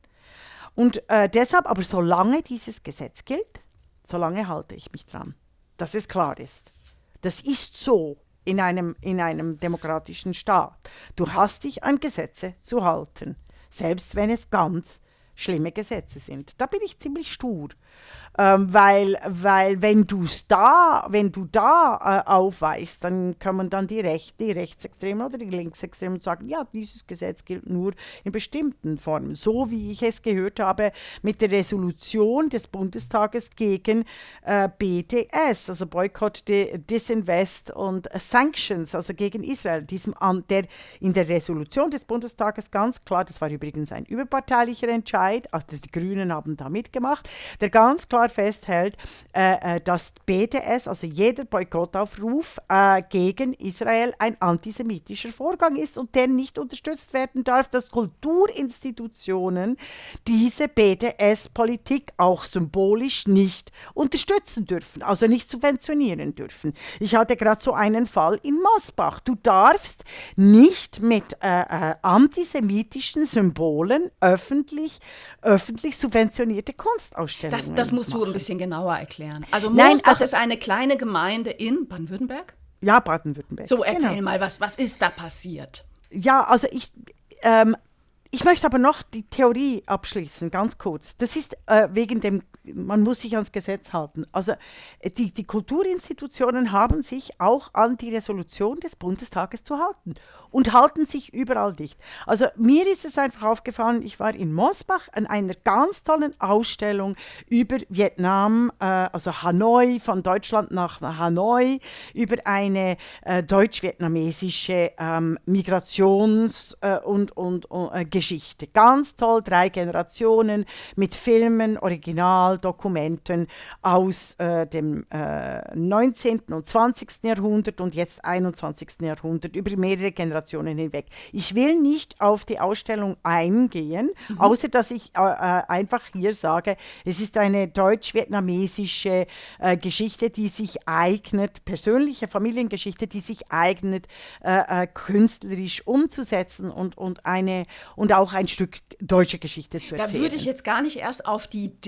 Und äh, deshalb, aber solange dieses Gesetz gilt, solange halte ich mich dran, dass es klar ist. Das ist so in einem, in einem demokratischen Staat. Du hast dich an Gesetze zu halten, selbst wenn es ganz schlimme Gesetze sind. Da bin ich ziemlich stur. Ähm, weil, weil wenn du's da, wenn du da äh, aufweist, dann kann man dann die, Recht, die Rechtsextremen oder die Linksextremen sagen, ja, dieses Gesetz gilt nur in bestimmten Formen. So wie ich es gehört habe mit der Resolution des Bundestages gegen äh, B D S, also Boycott, Disinvest und Sanctions, also gegen Israel. Diesem, der in der Resolution des Bundestages ganz klar, das war übrigens ein überparteilicher Entscheid, also die Grünen haben da mitgemacht, der ganz klar festhält, äh, äh, dass B D S, also jeder Boykottaufruf äh, gegen Israel, ein antisemitischer Vorgang ist und der nicht unterstützt werden darf, dass Kulturinstitutionen diese B D S-Politik auch symbolisch nicht unterstützen dürfen, also nicht subventionieren dürfen. Ich hatte gerade so einen Fall in Mosbach. Du darfst nicht mit äh, äh, antisemitischen Symbolen öffentlich, öffentlich subventionierte Kunstausstellungen Das, das musst machen. du ein bisschen genauer erklären. Also Nein, Mosbach also- ist eine kleine Gemeinde in Baden-Württemberg. Ja, Baden-Württemberg. So, erzähl Genau. mal, was, was ist da passiert? Ja, also ich, ähm, ich möchte aber noch die Theorie abschließen, ganz kurz. Das ist äh, wegen dem, man muss sich ans Gesetz halten. Also äh, die, die Kulturinstitutionen haben sich auch an die Resolution des Bundestages zu halten und halten sich überall dicht. Also mir ist es einfach aufgefallen, ich war in Mosbach an einer ganz tollen Ausstellung über Vietnam, äh, also Hanoi, von Deutschland nach Hanoi, über eine äh, deutsch-vietnamesische ähm, Migrations- äh, und, und, und äh, Geschichte. Ganz toll, drei Generationen mit Filmen, Originaldokumenten aus äh, dem äh, neunzehnten und zwanzigsten Jahrhundert und jetzt einundzwanzigsten Jahrhundert, über mehrere Generationen hinweg. Ich will nicht auf die Ausstellung eingehen, mhm. außer dass ich äh, äh, einfach hier sage, es ist eine deutsch-vietnamesische äh, Geschichte, die sich eignet, persönliche Familiengeschichte, die sich eignet, äh, äh, künstlerisch umzusetzen und, und, eine, und auch ein Stück deutsche Geschichte zu Da erzählen. würde ich jetzt gar nicht erst auf die Idee kommen,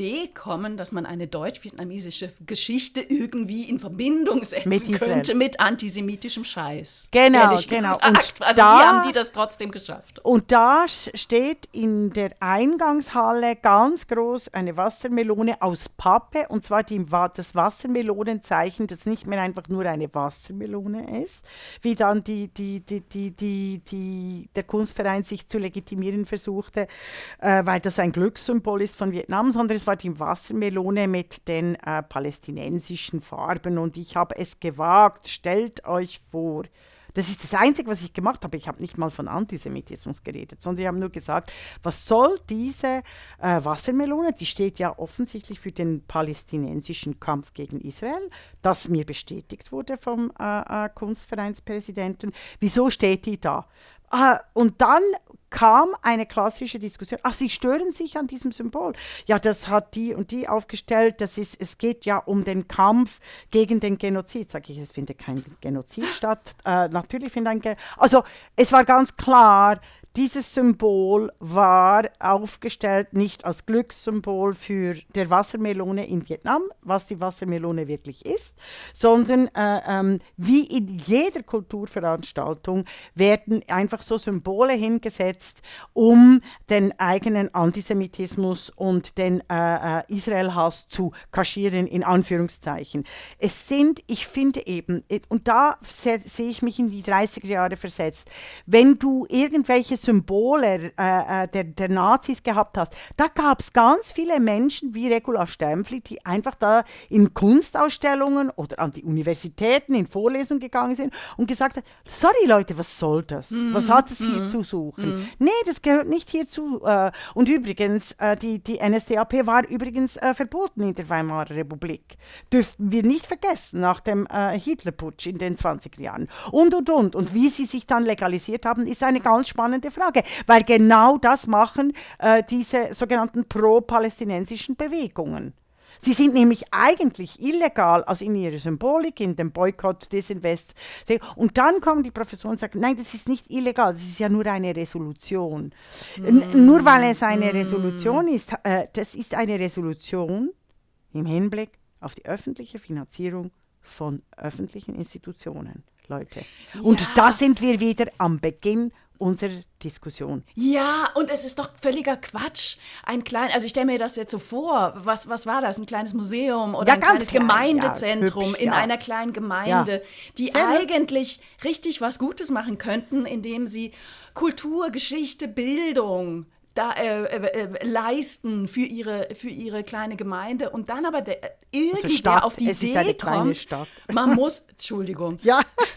kommen, dass man eine deutsch-vietnamesische Geschichte irgendwie in Verbindung setzen Mit Israel. könnte mit antisemitischem Scheiß. Genau, Ehrlich genau. gesagt. Und Also da- wie haben die das trotzdem geschafft? Und da sch- steht in der Eingangshalle ganz groß eine Wassermelone aus Pappe, und zwar die, Wa- das Wassermelonenzeichen, das nicht mehr einfach nur eine Wassermelone ist, wie dann die, die, die, die, die, die, der Kunstverein sich zu legitimieren versuchte, äh, weil das ein Glückssymbol ist von Vietnam, sondern es war die Wassermelone mit den äh, palästinensischen Farben. Und ich habe es gewagt, stellt euch vor, das ist das Einzige, was ich gemacht habe. Ich habe nicht mal von Antisemitismus geredet, sondern ich habe nur gesagt, was soll diese äh, Wassermelone, die steht ja offensichtlich für den palästinensischen Kampf gegen Israel, das mir bestätigt wurde vom äh, äh, Kunstvereinspräsidenten. Wieso steht die da? Ah, und dann kam eine klassische Diskussion. Ach, Sie stören sich an diesem Symbol. Ja, das hat die und die aufgestellt. Das ist, es geht ja um den Kampf gegen den Genozid. Sage ich, es findet kein Genozid statt. Äh, natürlich findet ein Genozid. Also es war ganz klar, dieses Symbol war aufgestellt nicht als Glückssymbol für der Wassermelone in Vietnam, was die Wassermelone wirklich ist, sondern äh, ähm, wie in jeder Kulturveranstaltung werden einfach so Symbole hingesetzt, um den eigenen Antisemitismus und den äh, äh, Israel-Hass zu kaschieren, in Anführungszeichen. Es sind, ich finde eben, und da se- sehe ich mich in die dreißiger Jahre versetzt, wenn du irgendwelche Symbole äh, der, der Nazis gehabt hast, da gab es ganz viele Menschen wie Regula Stempfli, die einfach da in Kunstausstellungen oder an die Universitäten in Vorlesungen gegangen sind und gesagt haben, sorry Leute, was soll das? Mm, was hat es mm, hier zu suchen? Mm. Nee, das gehört nicht hierzu. Äh, und übrigens, äh, die, die N S D A P war übrigens äh, verboten in der Weimarer Republik. Dürften wir nicht vergessen, nach dem äh, Hitlerputsch in den zwanziger Jahren. Und, und, und. Und wie sie sich dann legalisiert haben, ist eine ganz spannende Frage, weil genau das machen äh, diese sogenannten pro-palästinensischen Bewegungen. Sie sind nämlich eigentlich illegal, also in ihrer Symbolik, in dem Boykott, Disinvest. Und dann kommen die Professoren und sagen, nein, das ist nicht illegal, das ist ja nur eine Resolution. Mm. N- nur weil es eine mm. Resolution ist, äh, das ist eine Resolution im Hinblick auf die öffentliche Finanzierung von öffentlichen Institutionen, Leute. Und ja. da sind wir wieder am Beginn unserer Diskussion. Ja, und es ist doch völliger Quatsch. Ein klein, also ich stelle mir das jetzt so vor, was, was war das? Ein kleines Museum oder ja, ein kleines klein, Gemeindezentrum ja, hübsch, in ja. einer kleinen Gemeinde, ja. die Sehr eigentlich hübsch. richtig was Gutes machen könnten, indem sie Kultur, Geschichte, Bildung da, äh, äh, leisten für ihre, für ihre kleine Gemeinde und dann aber der, irgendwer also Stadt, auf die es Idee ist eine kommt, Stadt. man muss, Entschuldigung, ja.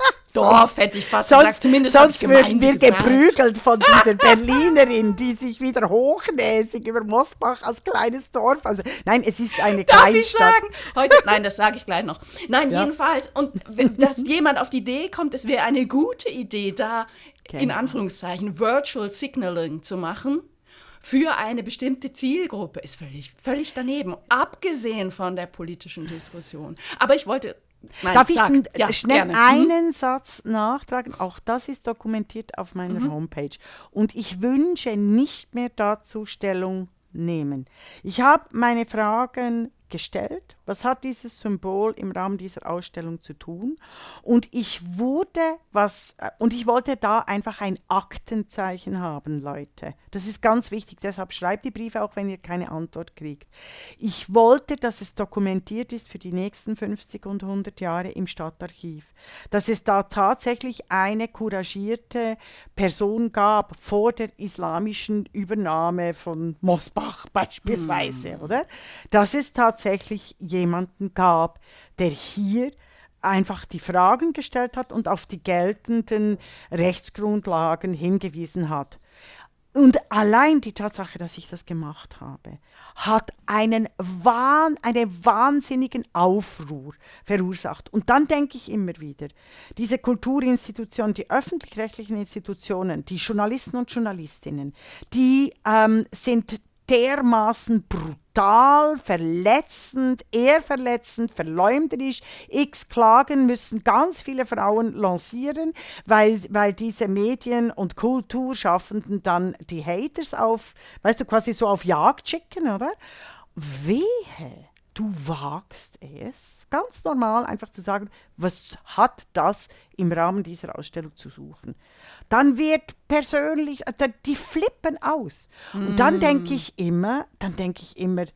Dorf hätte ich fast sonst, gesagt, zumindest sonst würden wir gesagt. geprügelt von dieser Berlinerin, die sich wieder hochnäsig über Mosbach als kleines Dorf, also nein, es ist eine Darf Kleinstadt. Ich sagen? Heute, nein, das sage ich gleich noch. Nein, ja. jedenfalls, und dass jemand auf die Idee kommt, es wäre eine gute Idee, da genau. in Anführungszeichen Virtual Signaling zu machen, für eine bestimmte Zielgruppe, ist völlig, völlig daneben, abgesehen von der politischen Diskussion. Aber ich wollte... Nein, Darf ich sag, n- ja, schnell gerne. einen mhm. Satz nachtragen? Auch das ist dokumentiert auf meiner mhm. Homepage. Und ich wünsche nicht mehr dazu Stellung nehmen. Ich habe meine Fragen gestellt. Was hat dieses Symbol im Rahmen dieser Ausstellung zu tun? Und ich wurde, was, und ich wollte da einfach ein Aktenzeichen haben, Leute. Das ist ganz wichtig, deshalb schreibt die Briefe, auch wenn ihr keine Antwort kriegt. Ich wollte, dass es dokumentiert ist für die nächsten fünfzig und hundert Jahre im Stadtarchiv. Dass es da tatsächlich eine couragierte Person gab vor der islamischen Übernahme von Mosbach beispielsweise, hm. oder? Dass es tatsächlich jemanden gab, der hier einfach die Fragen gestellt hat und auf die geltenden Rechtsgrundlagen hingewiesen hat. Und allein die Tatsache, dass ich das gemacht habe, hat einen Wahn, einen wahnsinnigen Aufruhr verursacht. Und dann denke ich immer wieder, diese Kulturinstitutionen, die öffentlich-rechtlichen Institutionen, die Journalisten und Journalistinnen, die ähm, sind dermaßen brutal, verletzend, ehrverletzend, verleumderisch. X Klagen müssen ganz viele Frauen lancieren, weil, weil diese Medien- und Kulturschaffenden dann die Haters auf, weißt du, quasi so auf Jagd schicken, oder? wehe, du wagst es, ganz normal einfach zu sagen, was hat das im Rahmen dieser Ausstellung zu suchen? Dann wird persönlich, die flippen aus. Mm. Und dann denke ich immer, dann denke ich immer,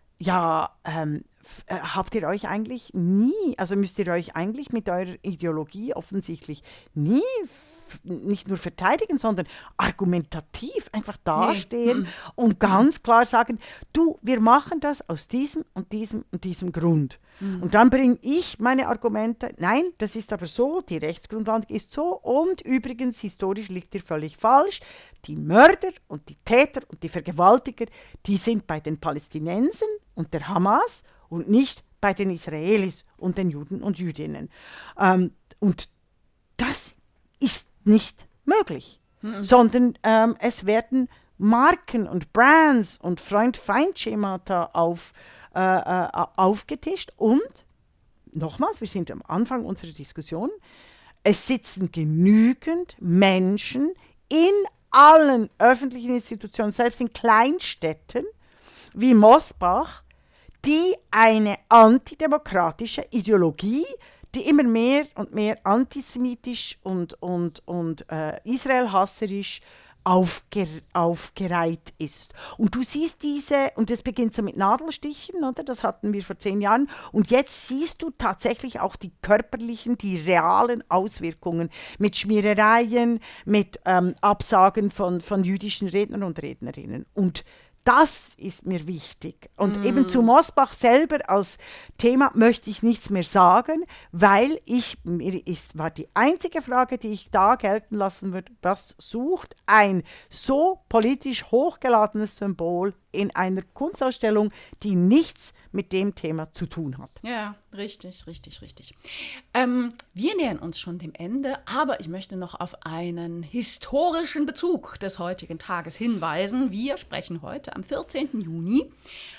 ja, ähm, äh, habt ihr euch eigentlich nie, also müsst ihr euch eigentlich mit eurer Ideologie offensichtlich nie f- nicht nur verteidigen, sondern argumentativ einfach dastehen nee. und ganz klar sagen, du, wir machen das aus diesem und diesem und diesem Grund. Mhm. Und dann bringe ich meine Argumente, nein, das ist aber so, die Rechtsgrundlage ist so und übrigens, historisch liegt ihr völlig falsch, die Mörder und die Täter und die Vergewaltiger, die sind bei den Palästinensern und der Hamas und nicht bei den Israelis und den Juden und Jüdinnen. Ähm, und das ist nicht möglich, mhm. sondern ähm, es werden Marken und Brands und Freund-Feind-Schemata auf, äh, äh, aufgetischt und, nochmals, wir sind am Anfang unserer Diskussion, es sitzen genügend Menschen in allen öffentlichen Institutionen, selbst in Kleinstädten wie Mosbach, die eine antidemokratische Ideologie, die immer mehr und mehr antisemitisch und, und, und äh, israelhasserisch aufger, aufgereiht ist. Und du siehst diese, und das beginnt so mit Nadelstichen, oder? Das hatten wir vor zehn Jahren. Und jetzt siehst du tatsächlich auch die körperlichen, die realen Auswirkungen mit Schmierereien, mit ähm, Absagen von, von jüdischen Rednern und Rednerinnen. Und das ist mir wichtig. Und mm. eben zu Mosbach selber als Thema möchte ich nichts mehr sagen, weil ich, mir ist, war die einzige Frage, die ich da gelten lassen würde, was sucht ein so politisch hochgeladenes Symbol in einer Kunstausstellung, die nichts mit dem Thema zu tun hat. Ja, richtig, richtig, richtig. Ähm, wir nähern uns schon dem Ende, aber ich möchte noch auf einen historischen Bezug des heutigen Tages hinweisen. Wir sprechen heute am vierzehnten Juni.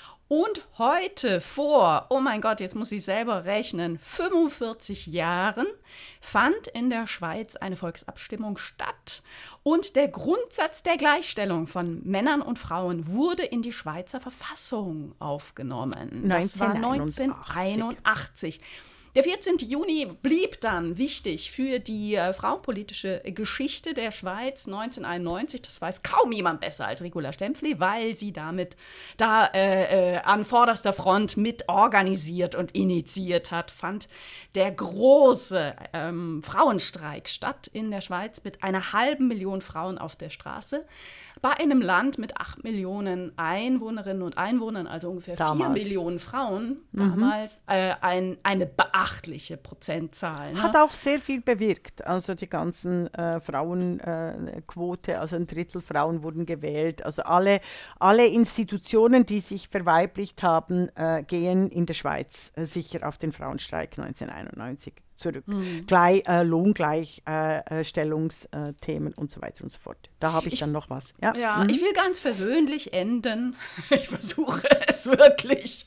Und heute vor, oh mein Gott, jetzt muss ich selber rechnen, fünfundvierzig Jahren fand in der Schweiz eine Volksabstimmung statt. Und der Grundsatz der Gleichstellung von Männern und Frauen wurde in die Schweizer Verfassung aufgenommen. Das war neunzehnhunderteinundachtzig. Der vierzehnten Juni blieb dann wichtig für die äh, frauenpolitische Geschichte der Schweiz neunzehnhunderteinundneunzig. Das weiß kaum jemand besser als Regula Stempfli, weil sie damit da äh, äh, an vorderster Front mit organisiert und initiiert hat, fand der große ähm, Frauenstreik statt in der Schweiz mit einer halben Million Frauen auf der Straße. Bei einem Land mit acht Millionen Einwohnerinnen und Einwohnern, also ungefähr vier Millionen Frauen, damals mhm. äh, ein, eine beachtliche Prozentzahl. Ne? Hat auch sehr viel bewirkt. Also die ganzen äh, Frauenquote, äh, also ein Drittel Frauen wurden gewählt. Also alle, alle Institutionen, die sich verweiblicht haben, äh, gehen in der Schweiz äh, sicher auf den Frauenstreik neunzehnhunderteinundneunzig zurück. Mhm. Gleich, äh, Lohngleichstellungsthemen äh, und so weiter und so fort. Da habe ich, ich dann noch was. Ja, ja mhm. ich will ganz persönlich enden. Ich versuche es wirklich.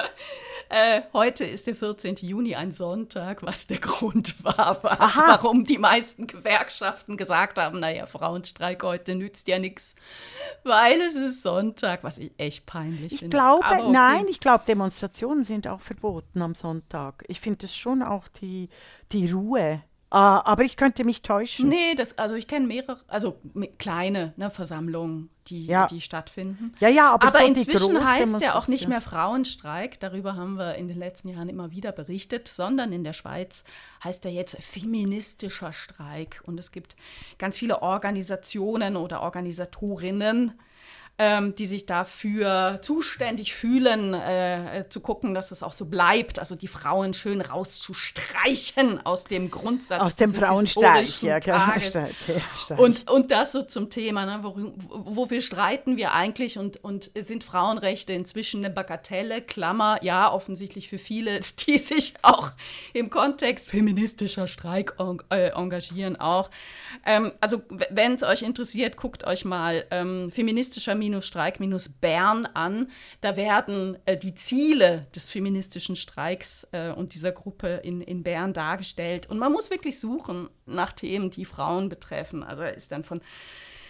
Äh, heute ist der vierzehnten Juni, ein Sonntag, was der Grund war, war warum die meisten Gewerkschaften gesagt haben, naja, Frauenstreik heute nützt ja nichts, weil es ist Sonntag, was ich echt peinlich ich finde. Glaube, okay. Nein, ich glaube, Demonstrationen sind auch verboten am Sonntag. Ich finde es schon auch die, die Ruhe. Uh, aber ich könnte mich täuschen. Nee, das, also ich kenne mehrere, also kleine ne, Versammlungen, die, ja. die stattfinden. Ja, ja, aber, aber so inzwischen heißt der auch nicht mehr Frauenstreik, darüber haben wir in den letzten Jahren immer wieder berichtet, sondern in der Schweiz heißt er jetzt feministischer Streik. Und es gibt ganz viele Organisationen oder Organisatorinnen, Ähm, die sich dafür zuständig fühlen, äh, zu gucken, dass es auch so bleibt, also die Frauen schön rauszustreichen aus dem Grundsatz aus dem Frauenstreik, ja, Tages. Ja, und, und das so zum Thema, ne, wo, wofür streiten wir eigentlich und, und sind Frauenrechte inzwischen eine Bagatelle, Klammer, ja, offensichtlich für viele, die sich auch im Kontext feministischer Streik en- äh, engagieren auch. Ähm, also wenn es euch interessiert, guckt euch mal ähm, feministischer Streik-Bern an. Da werden äh, die Ziele des feministischen Streiks äh, und dieser Gruppe in, in Bern dargestellt. Und man muss wirklich suchen nach Themen, die Frauen betreffen. Also ist dann von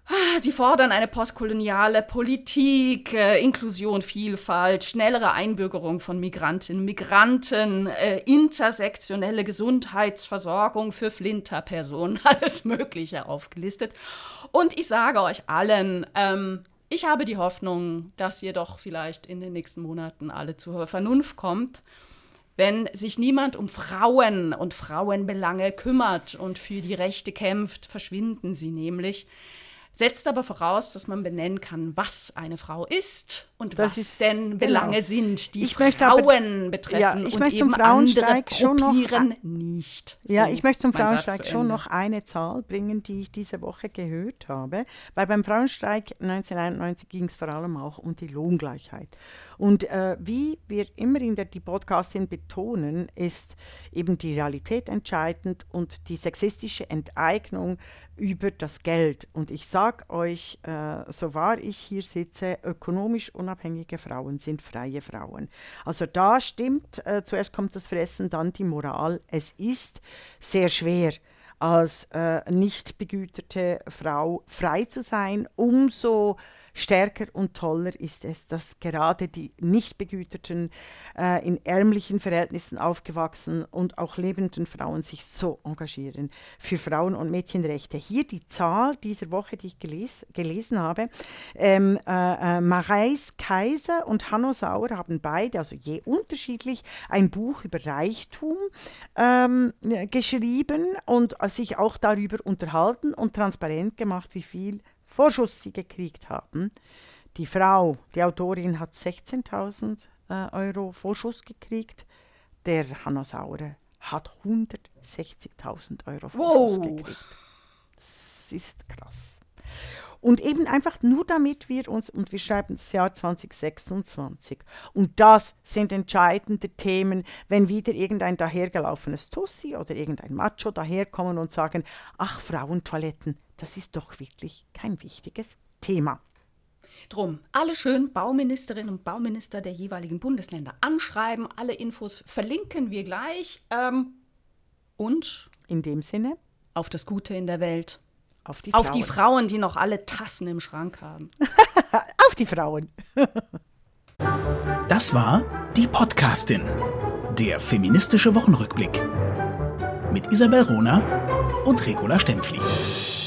Sie fordern eine postkoloniale Politik, äh, Inklusion, Vielfalt, schnellere Einbürgerung von Migrantinnen, Migranten, äh, intersektionelle Gesundheitsversorgung für Flinterpersonen, alles Mögliche aufgelistet. Und ich sage euch allen, ähm, ich habe die Hoffnung, dass ihr doch vielleicht in den nächsten Monaten alle zur Vernunft kommt, wenn sich niemand um Frauen und Frauenbelange kümmert und für die Rechte kämpft, verschwinden sie nämlich. Setzt aber voraus, dass man benennen kann, was eine Frau ist und das was ist, denn Belange genau. sind, die ich Frauen aber, betreffen ja, ich und möchte eben zum Frauenstreik andere schon noch, nicht. Ja, So, ich möchte zum mein Satz Frauenstreik zu schon Ende. noch eine Zahl bringen, die ich diese Woche gehört habe, weil beim Frauenstreik neunzehnhunderteinundneunzig ging es vor allem auch um die Lohngleichheit. Und äh, wie wir immer in der die Podcastin betonen, ist eben die Realität entscheidend und die sexistische Enteignung über das Geld. Und ich sage euch, äh, so wahr ich hier sitze, ökonomisch unabhängige Frauen sind freie Frauen. Also da stimmt, äh, zuerst kommt das Fressen, dann die Moral. Es ist sehr schwer, als äh, nicht begüterte Frau frei zu sein. Umso stärker und toller ist es, dass gerade die nicht begüterten, äh, in ärmlichen Verhältnissen aufgewachsenen und auch lebenden Frauen sich so engagieren für Frauen- und Mädchenrechte. Hier die Zahl dieser Woche, die ich geles gelesen habe. Ähm, äh, äh, Mareis Kaiser und Hanno Sauer haben beide, also je unterschiedlich, ein Buch über Reichtum ähm, geschrieben und sich auch darüber unterhalten und transparent gemacht, wie viel Vorschuss sie gekriegt haben. Die Frau, die Autorin, hat sechzehntausend äh, Euro Vorschuss gekriegt. Der Hanno Sauer hat hundertsechzigtausend Euro Vorschuss Wow. gekriegt. Das ist krass. Und eben einfach nur damit wir uns, und wir schreiben das Jahr zwanzig sechsundzwanzig, und das sind entscheidende Themen, wenn wieder irgendein dahergelaufenes Tussi oder irgendein Macho daherkommen und sagen, ach, Frauentoiletten, das ist doch wirklich kein wichtiges Thema. Drum, alle schön Bauministerinnen und Bauminister der jeweiligen Bundesländer anschreiben, alle Infos verlinken wir gleich. Ähm, und In dem Sinne, auf das Gute in der Welt. auf die Auf Frauen. die Frauen, die noch alle Tassen im Schrank haben. Auf die Frauen. Das war die Podcastin, der feministische Wochenrückblick mit Isabel Rohner und Regula Stempfli.